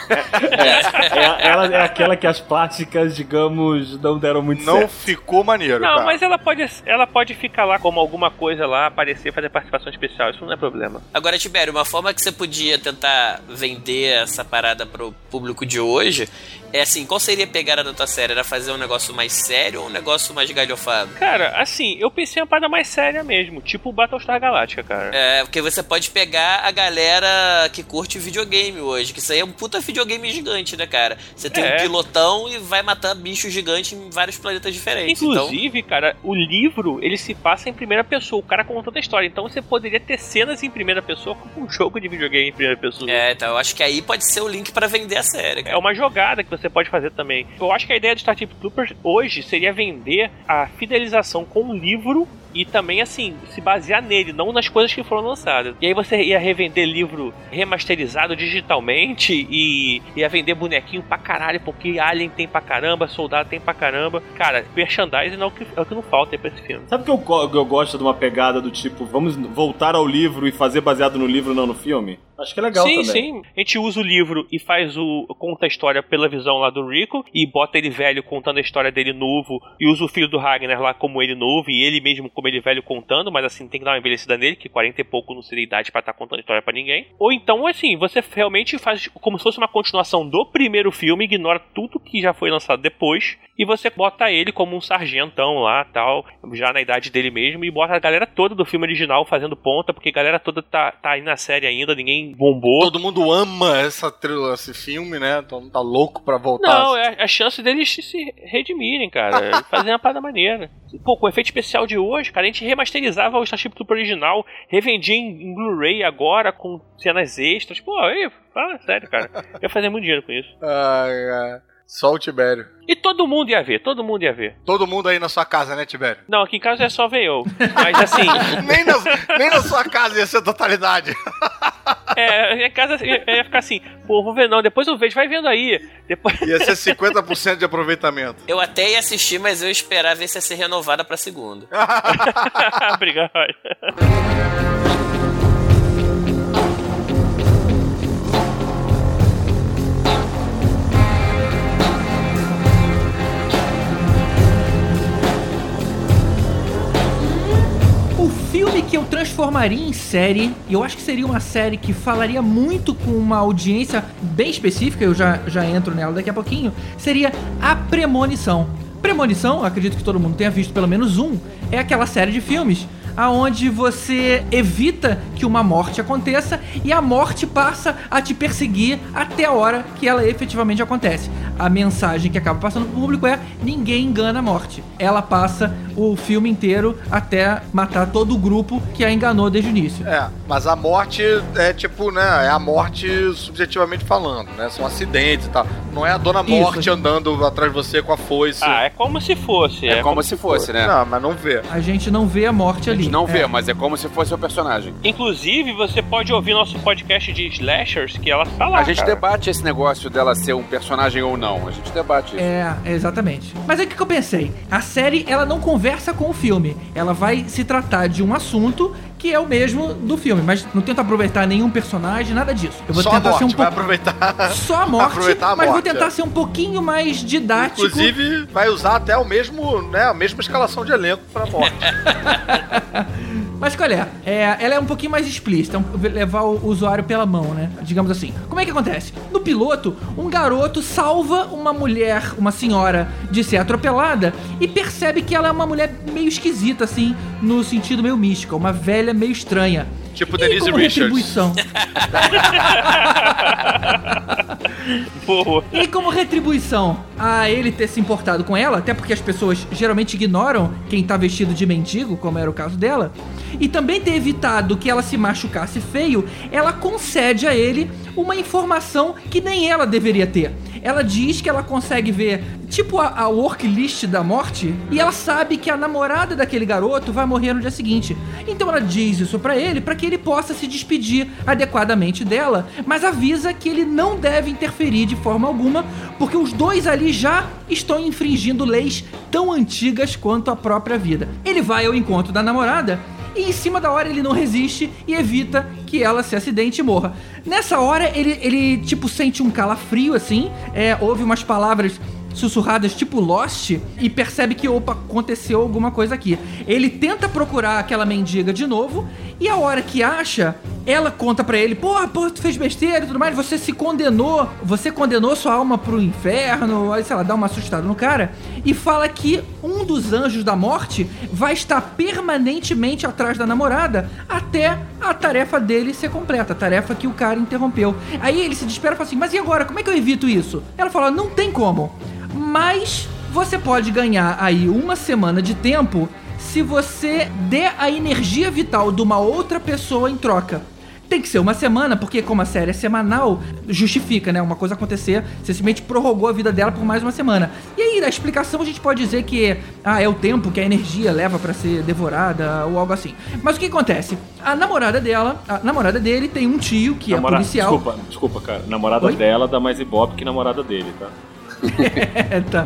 É, é, ela é aquela que as plásticas, digamos, não deram muito Não certo. ficou maneiro, Não, cara. mas ela pode, ela pode ficar lá como alguma coisa lá, aparecer, fazer participação especial. Isso não é problema. Agora, Tibério, uma forma que você podia tentar vender essa parada pro público de hoje é assim, qual seria a pegada da tua série? Era fazer um negócio mais sério ou um negócio mais galhofado? Cara, assim, eu pensei em uma parada mais séria mesmo, tipo Battlestar Galactica, cara. É, porque você pode pegar a galera que curte videogame hoje, que isso aí é um puta videogame gigante, né, cara? Você tem É. um pilotão e vai matar bicho gigante em vários planetas diferentes. Inclusive, então... cara, o livro, ele se passa em primeira pessoa, o cara contando a história. Então você poderia ter cenas em primeira pessoa como um jogo de videogame em primeira pessoa. É, então eu acho que aí pode ser o link pra vender a série, cara. É uma jogada que você pode fazer também. Eu acho que a ideia do Starship Troopers hoje seria vender a fidelização com o livro e também, assim, se basear nele, não nas coisas que foram lançadas. E aí você ia revender livro remasterizado digitalmente e ia vender bonequinho pra caralho, porque Alien tem pra caramba, Soldado tem pra caramba. Cara, merchandising é o que, é o que não falta aí pra esse filme. Sabe que eu, go- eu gosto de uma pegada do tipo, vamos voltar ao livro e fazer baseado no livro, não no filme? Acho que é legal sim, também. Sim, sim. A gente usa o livro e faz o... conta a história pela visão lá do Rico e bota ele velho contando a história dele novo e usa o filho do Ragnar lá como ele novo e ele mesmo como ele velho contando, mas assim, tem que dar uma envelhecida nele, que quarenta e pouco não seria idade pra estar contando história pra ninguém. Ou então, assim, você realmente faz como se fosse uma continuação do primeiro filme, ignora tudo que já foi lançado depois e você bota ele como um sargentão lá, tal, já na idade dele mesmo, e bota a galera toda do filme original fazendo ponta, porque a galera toda tá, tá aí na série ainda, ninguém bombou. Todo mundo ama essa trilha, esse filme, né? Todo mundo tá louco pra voltar. Não, é a chance deles se redimirem, cara. Fazer uma parada maneira. Pô, com o efeito especial de hoje, cara, a gente remasterizava o Starship Trooper original, revendia em, em Blu-ray agora, com cenas extras. Pô, aí, fala sério, cara. Eu ia fazer muito dinheiro com isso. Ai, ai. Só o Tibério. E todo mundo ia ver, todo mundo ia ver. Todo mundo aí na sua casa, né, Tibério? Não, aqui em casa é só ver eu. Mas assim... nem, na, nem na sua casa ia ser totalidade. É, minha casa ia, ia ficar assim, pô, vou ver não, depois eu vejo, vai vendo aí. Depois... Ia ser cinquenta por cento de aproveitamento. Eu até ia assistir, mas eu ia esperar ver se ia ser renovada pra segunda. Obrigado. Filme que eu transformaria em série, e eu acho que seria uma série que falaria muito com uma audiência bem específica, eu já, já entro nela daqui a pouquinho, seria A Premonição. Premonição, acredito que todo mundo tenha visto pelo menos um, é aquela série de filmes aonde você evita que uma morte aconteça e a morte passa a te perseguir até a hora que ela efetivamente acontece. A mensagem que acaba passando pro público é: ninguém engana a morte. Ela passa o filme inteiro até matar todo o grupo que a enganou desde o início. É, mas a morte é tipo, né, é a morte subjetivamente falando, né, são acidentes e tal. Não é a Dona Morte Isso, andando atrás de você com a foice. Ah, é como se fosse. É, é como, como se fosse, fosse, né? Não, mas não vê. A gente não vê a morte ali. A gente não é. vê, mas é como se fosse o personagem. Inclusive, você pode ouvir nosso podcast de slashers, que ela tá lá, A gente cara. debate esse negócio dela ser um personagem ou não. A gente debate isso. É, exatamente. Mas é o que eu pensei. A série, ela não conversa com o filme. Ela vai se tratar de um assunto que é o mesmo do filme, mas não tenta aproveitar nenhum personagem, nada disso. Eu vou Só tentar a morte, ser um vai pouco... aproveitar. Só a morte, aproveitar a mas morte, vou tentar é. ser um pouquinho mais didático. Inclusive, vai usar até o mesmo, né, a mesma escalação de elenco pra morte. Mas qual é? é? Ela é um pouquinho mais explícita, um, levar o usuário pela mão, né? Digamos assim. Como é que acontece? No piloto, um garoto salva uma mulher, uma senhora, de ser atropelada e percebe que ela é uma mulher meio esquisita, assim, no sentido meio místico, uma velha meio estranha. Tipo e Denise como Richards. Retribuição... Boa. E como retribuição a ele ter se importado com ela, até porque as pessoas geralmente ignoram quem tá vestido de mendigo, como era o caso dela, e também ter evitado que ela se machucasse feio, ela concede a ele uma informação que nem ela deveria ter. Ela diz que ela consegue ver, tipo a, a worklist da morte, e ela sabe que a namorada daquele garoto vai morrer no dia seguinte. Então ela diz isso pra ele, pra que ele possa se despedir adequadamente dela, mas avisa que ele não deve interferir de forma alguma, porque os dois ali já estão infringindo leis tão antigas quanto a própria vida. Ele vai ao encontro da namorada, e em cima da hora ele não resiste e evita que ela se acidente e morra. Nessa hora ele, ele tipo sente um calafrio assim, é, ouve umas palavras sussurradas tipo Lost e percebe que, opa, aconteceu alguma coisa aqui. Ele tenta procurar aquela mendiga de novo e a hora que acha, ela conta pra ele, porra, porra, tu fez besteira e tudo mais, você se condenou, você condenou sua alma pro inferno, aí sei lá, dá uma assustada no cara e fala que um dos anjos da morte vai estar permanentemente atrás da namorada até a tarefa dele ser completa, a tarefa que o cara interrompeu. Aí ele se desespera e fala assim, mas e agora, como é que eu evito isso? Ela fala, não tem como. Mas você pode ganhar aí uma semana de tempo se você der a energia vital de uma outra pessoa em troca. Tem que ser uma semana, porque como a série é semanal, justifica, né? Uma coisa acontecer, você simplesmente prorrogou a vida dela por mais uma semana. E aí, na explicação, a gente pode dizer que ah, é o tempo que a energia leva pra ser devorada ou algo assim. Mas o que acontece? A namorada dela, a namorada dele tem um tio que Namora... é policial. Desculpa, desculpa, cara. Namorada Oi? dela dá mais ibope que namorada dele, tá? É, tá.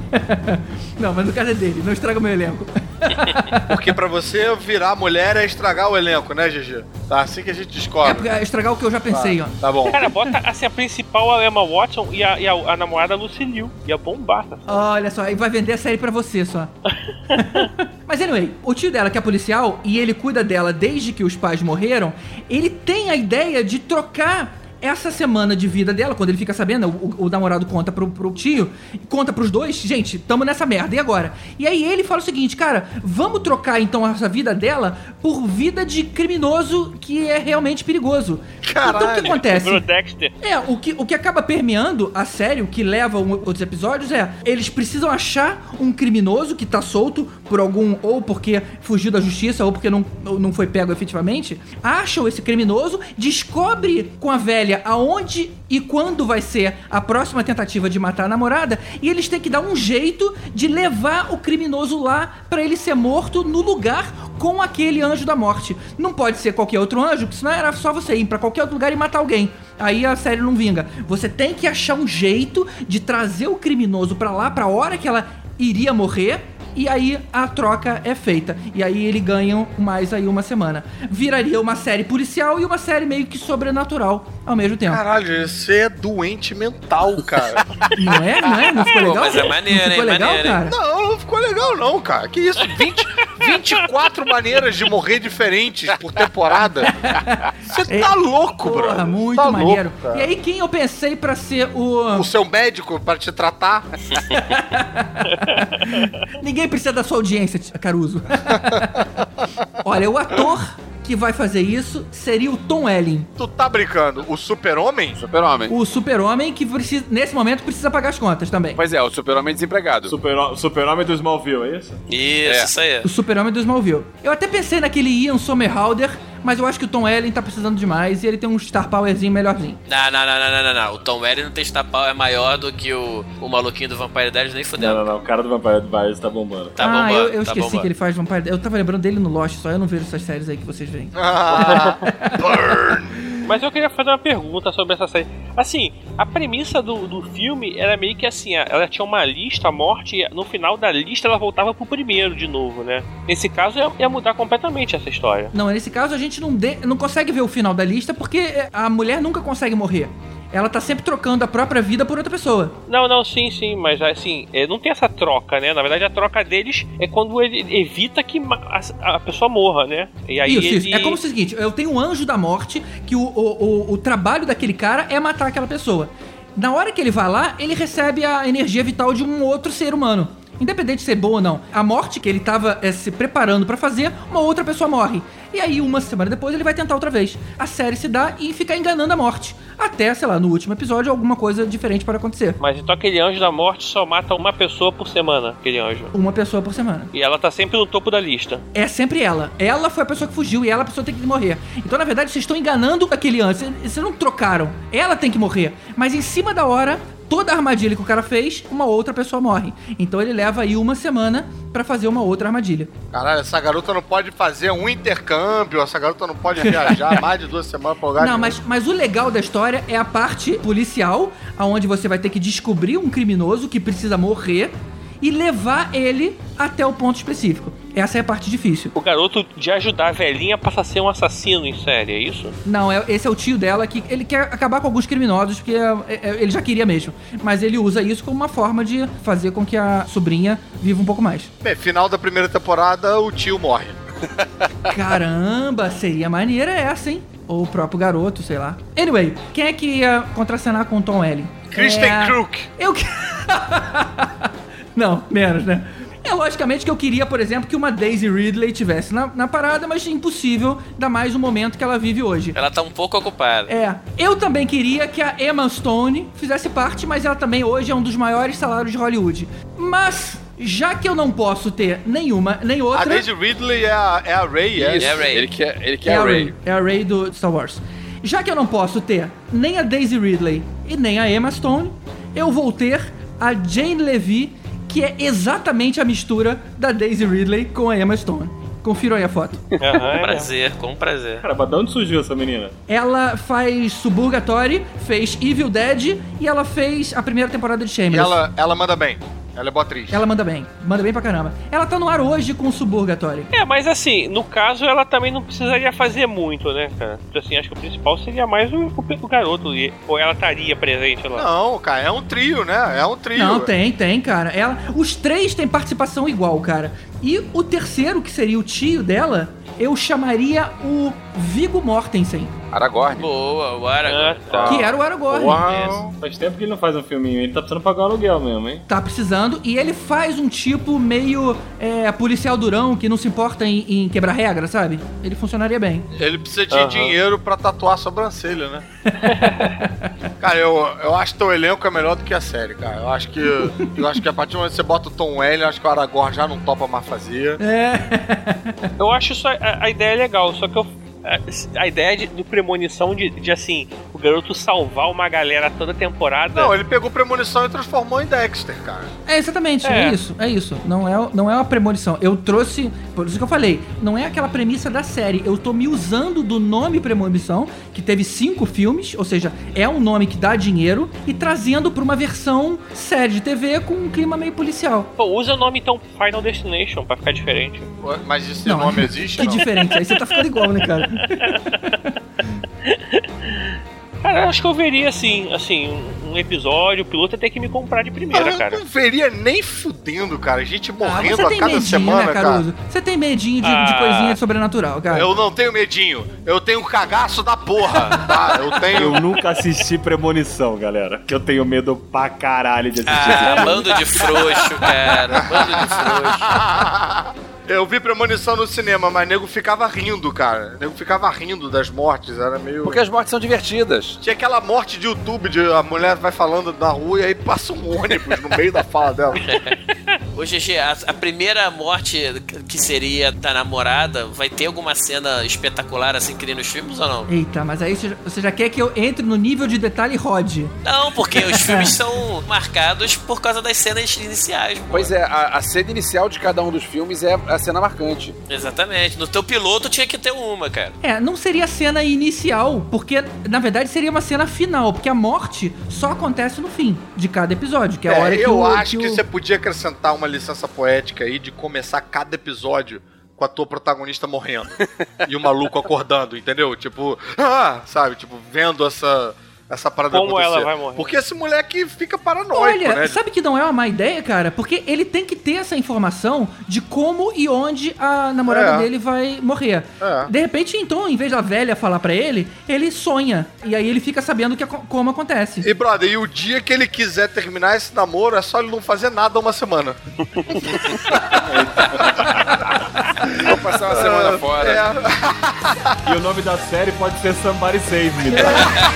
Não, mas no caso é dele, não estraga o meu elenco. Porque pra você virar mulher é estragar o elenco, né, G G? Tá, assim que a gente descobre. É, é estragar o que eu já pensei, tá, ó. Tá bom. Cara, bota assim, a principal a Emma Watson e a, e a, a namorada Lucy Liu. Ia bombar, tá? Olha só, aí vai vender a série pra você só. Mas anyway, o tio dela que é policial e ele cuida dela desde que os pais morreram, ele tem a ideia de trocar essa semana de vida dela, quando ele fica sabendo, o, o namorado conta pro, pro tio, conta pros dois, gente, tamo nessa merda, e agora? E aí ele fala o seguinte, cara, vamos trocar então essa vida dela por vida de criminoso que é realmente perigoso. Caralho. Então o que acontece? Pro Dexter. É, o que, o que acaba permeando a série, o que leva um, outros episódios é, eles precisam achar um criminoso que tá solto por algum, ou porque fugiu da justiça, ou porque não, não foi pego efetivamente, acham esse criminoso, descobre com a velha aonde e quando vai ser a próxima tentativa de matar a namorada, e eles têm que dar um jeito de levar o criminoso lá pra ele ser morto no lugar com aquele anjo da morte. Não pode ser qualquer outro anjo, porque senão era só você ir pra qualquer outro lugar e matar alguém. Aí a série não vinga. Você tem que achar um jeito de trazer o criminoso pra lá, pra hora que ela iria morrer, e aí a troca é feita. E aí eles ganham mais aí uma semana. Viraria uma série policial e uma série meio que sobrenatural ao mesmo tempo. Caralho, você é doente mental, cara. Não é? Não é? Não ficou legal? Pô, mas é maneiro, não ficou hein? legal, Maneiro, cara? Não, não ficou legal não, cara. Que isso? vinte, vinte e quatro maneiras de morrer diferentes por temporada? Você tá louco, bro. Porra, muito tá maneiro. Louco, e aí quem eu pensei pra ser o... O seu médico pra te tratar? Ninguém precisa da sua audiência, Caruso. Olha, o ator que vai fazer isso seria o Tom Welling. Tu tá brincando? O super-homem? Super-homem. O super-homem que precisa, nesse momento precisa pagar as contas também. Pois é, o super-homem desempregado. Super-homem super do Smallville, é isso? Isso, É. isso aí. O super-homem do Smallville. Eu até pensei naquele Ian Somerhalder, mas eu acho que o Tom Welling tá precisando demais e ele tem um star powerzinho melhorzinho. Não, não, não, não, não, não, não. O Tom Welling não tem star power maior do que o, o maluquinho do Vampire Diaries, nem fudendo. Não, não, não. O cara do Vampire Diaries tá bombando. Tá ah, bombando, eu, eu tá esqueci bombando. que ele faz Vampire Diaries. Eu tava lembrando dele no Lost, só eu não vejo essas séries aí que vocês veem. Ah, burn! Mas eu queria fazer uma pergunta sobre essa série. Assim, a premissa do, do filme era meio que assim, ela tinha uma lista, a morte, e no final da lista ela voltava pro primeiro de novo, né? Nesse caso ia, ia mudar completamente essa história. Não, nesse caso a gente não, de, não consegue ver o final da lista porque a mulher nunca consegue morrer. Ela tá sempre trocando a própria vida por outra pessoa. Não, não, sim, sim, mas assim, é, não tem essa troca, né? Na verdade, a troca deles é quando ele evita que a, a pessoa morra, né? E aí isso, ele... isso. É como se o seguinte, eu tenho um anjo da morte que o, o, o, o trabalho daquele cara é matar aquela pessoa. Na hora que ele vai lá, ele recebe a energia vital de um outro ser humano. Independente de ser boa ou não. A morte que ele tava é, se preparando pra fazer, uma outra pessoa morre. E aí, uma semana depois, ele vai tentar outra vez. A série se dá e fica enganando a morte. Até, sei lá, no último episódio, alguma coisa diferente pode acontecer. Mas então aquele anjo da morte só mata uma pessoa por semana, aquele anjo. Uma pessoa por semana. E ela tá sempre no topo da lista. É sempre ela. Ela foi a pessoa que fugiu e ela é a pessoa que tem que morrer. Então, na verdade, vocês estão enganando aquele anjo. Vocês não trocaram. Ela tem que morrer. Mas em cima da hora, toda a armadilha que o cara fez, uma outra pessoa morre. Então ele leva aí uma semana pra fazer uma outra armadilha. Caralho, essa garota não pode fazer um intercâmbio, essa garota não pode viajar mais de duas semanas pra lugar. Não, mas, mas o legal da história é a parte policial, onde você vai ter que descobrir um criminoso que precisa morrer e levar ele até o ponto específico. Essa é a parte difícil. O garoto de ajudar a velhinha passa a ser um assassino em série, é isso? Não, é, esse é o tio dela que ele quer acabar com alguns criminosos, porque é, é, ele já queria mesmo. Mas ele usa isso como uma forma de fazer com que a sobrinha viva um pouco mais. Bem, final da primeira temporada, o tio morre. Caramba, seria maneira essa, hein? Ou o próprio garoto, sei lá. Anyway, quem é que ia contracenar com o Tom Welling? Kristen é... Crook. Eu que... Não, menos, né? É logicamente que eu queria, por exemplo, que uma Daisy Ridley tivesse na, na parada, mas impossível, ainda mais o momento que ela vive hoje. Ela tá um pouco ocupada. É. Eu também queria que a Emma Stone fizesse parte, mas ela também hoje é um dos maiores salários de Hollywood. Mas, já que eu não posso ter nenhuma, nem outra... A Daisy Ridley é a, é a Rey, é? Isso, é a Rey. Ele quer, ele quer é a Rey. Rey. É a Rey do Star Wars. Já que eu não posso ter nem a Daisy Ridley e nem a Emma Stone, eu vou ter a Jane Levy, que é exatamente a mistura da Daisy Ridley com a Emma Stone. Confiram aí a foto. Com prazer, com prazer. Cara, mas de onde surgiu essa menina? Ela faz Suburgatory, fez Evil Dead e ela fez a primeira temporada de E Shameless. ela, ela manda bem. Ela é boa atriz. Ela manda bem. Manda bem pra caramba. Ela tá no ar hoje com Suburgatory. É, mas assim, no caso ela também não precisaria fazer muito, né, cara? Assim, acho que o principal seria mais o, o, o garoto. Ou ela estaria presente lá. Não, cara, é um trio, né? É um trio. Não, tem, tem, cara. Ela, os três têm participação igual, cara. E o terceiro, que seria o tio dela, eu chamaria o Viggo Mortensen. Aragorn. Boa, o Aragorn. Ah, tá. Que era o Aragorn. Uau. Faz tempo que ele não faz um filminho. Ele tá precisando pagar o aluguel mesmo, hein? Tá precisando. E ele faz um tipo meio é, policial durão, que não se importa em, em quebrar regra, sabe? Ele funcionaria bem. Ele precisa de Uhum. dinheiro pra tatuar a sobrancelha, né? Cara, eu, eu acho que o elenco é melhor do que a série, cara. Eu acho que eu acho que a partir do momento que você bota o Tom Welling, eu acho que o Aragorn já não topa mais fazer. É. Eu acho isso, a, a ideia é legal, só que eu, a, a ideia de, de premonição de, de, assim, o garoto salvar uma galera toda temporada... Não, ele pegou premonição e transformou em Dexter, cara. É, exatamente, é. É. isso, é isso. Não é, não é uma premonição. Eu trouxe, por isso que eu falei, não é aquela premissa da série. Eu tô me usando do nome premonição, que teve cinco filmes, ou seja, é um nome que dá dinheiro, e trazendo pra uma versão série de T V com um clima meio policial. Pô, usa o nome então Final Destination pra ficar diferente. Mas esse Não, nome existe, Que não? diferente, aí você tá ficando igual, né, cara? Cara, eu acho que eu veria, assim, assim, um, um episódio, o piloto ia ter que me comprar de primeira, eu cara. não veria nem fudendo, cara. Gente Ah, morrendo você a tem cada medinho, semana, né, cara. Caruso? Você tem medinho de, de Ah. coisinha de sobrenatural, cara. Eu não tenho medinho. Eu tenho cagaço da porra, tá? Eu tenho... Eu nunca assisti Premonição, galera. Que eu tenho medo pra caralho de assistir. Ah, bando de frouxo, cara. Bando de frouxo. Eu vi Premonição no cinema, mas nego ficava rindo, cara. Nego ficava rindo das mortes, era meio... Porque as mortes são divertidas. Tinha aquela morte de YouTube, de a mulher vai falando na rua e aí passa um ônibus no meio da fala dela. Ô, G G, a, a primeira morte que seria da namorada, vai ter alguma cena espetacular assim que nem nos filmes ou não? Eita, mas aí você já, você já quer que eu entre no nível de detalhe Rod. Não, porque os filmes são marcados por causa das cenas iniciais. Pô. Pois é, a, a cena inicial de cada um dos filmes é a cena marcante. Exatamente. No teu piloto tinha que ter uma, cara. É, não seria a cena inicial, porque na verdade seria uma cena final, porque a morte só acontece no fim de cada episódio, que é a É, hora que eu o... acho que, o... você podia acrescentar uma licença poética aí de começar cada episódio com a tua protagonista morrendo e o maluco acordando, entendeu? Tipo, ah, sabe? Tipo, vendo essa... essa parada Como acontecer. ela vai morrer? Porque esse moleque fica paranoico, Olha, né? sabe que não é uma má ideia, cara? Porque ele tem que ter essa informação de como e onde a namorada É. dele vai morrer. É. De repente, então, em vez da velha falar pra ele, ele sonha. E aí ele fica sabendo que, como acontece. E, brother, e o dia que ele quiser terminar esse namoro, é só ele não fazer nada uma semana. Vou passar uma semana fora. É. E o nome da série pode ser Somebody Save Me. Tá?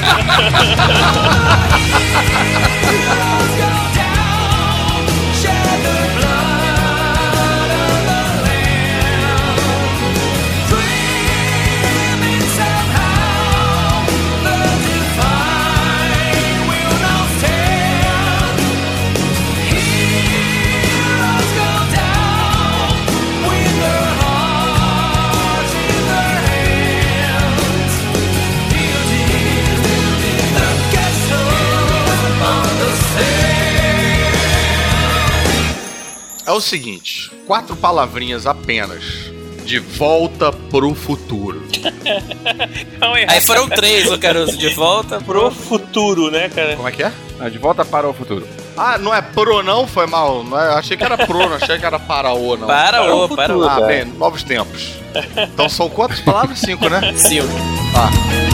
É o seguinte, quatro palavrinhas apenas. De volta pro futuro. Calma aí. Aí foram três, ô Caruso, de volta Pro futuro, né, cara? Como é que é? Ah, de volta para o futuro. Ah, não é pro não? Foi mal. Não é, achei que era pro, não achei que era para o não. Para o, para o. Ah, bem, novos tempos. Então são quantas palavras? Cinco, né? Cinco. Ah.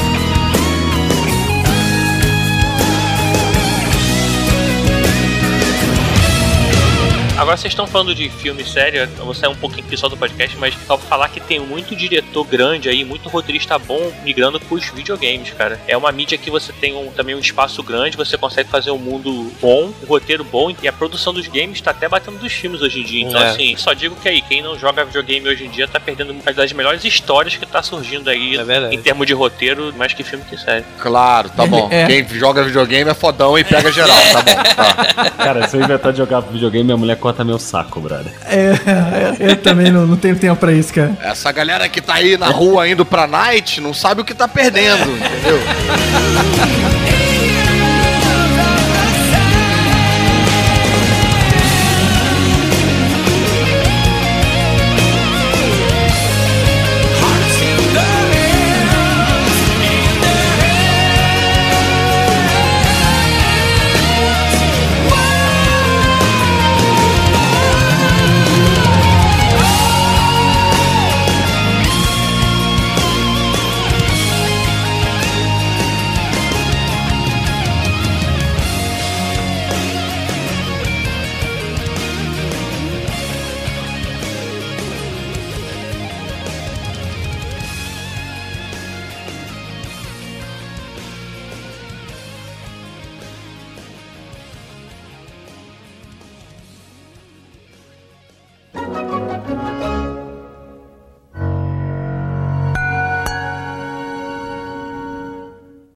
Agora vocês estão falando de filme sério, eu vou sair um pouquinho aqui só do podcast, mas só pra falar que tem muito diretor grande aí, muito roteirista bom migrando pros videogames, cara. É uma mídia que você tem um, também um espaço grande, você consegue fazer um mundo bom, um roteiro bom, e a produção dos games tá até batendo dos filmes hoje em dia. Então, É. assim, só digo que aí, quem não joga videogame hoje em dia tá perdendo uma das melhores histórias que tá surgindo aí É verdade. em termos de roteiro, mais que filme que série. Claro, tá bom. É. Quem joga videogame é fodão e pega geral, tá bom. Tá. Cara, se eu inventar de jogar videogame, minha mulher corta meu saco, brother. É, eu também não, não tenho tempo pra isso, cara. Essa galera que tá aí na rua indo pra night não sabe o que tá perdendo, entendeu?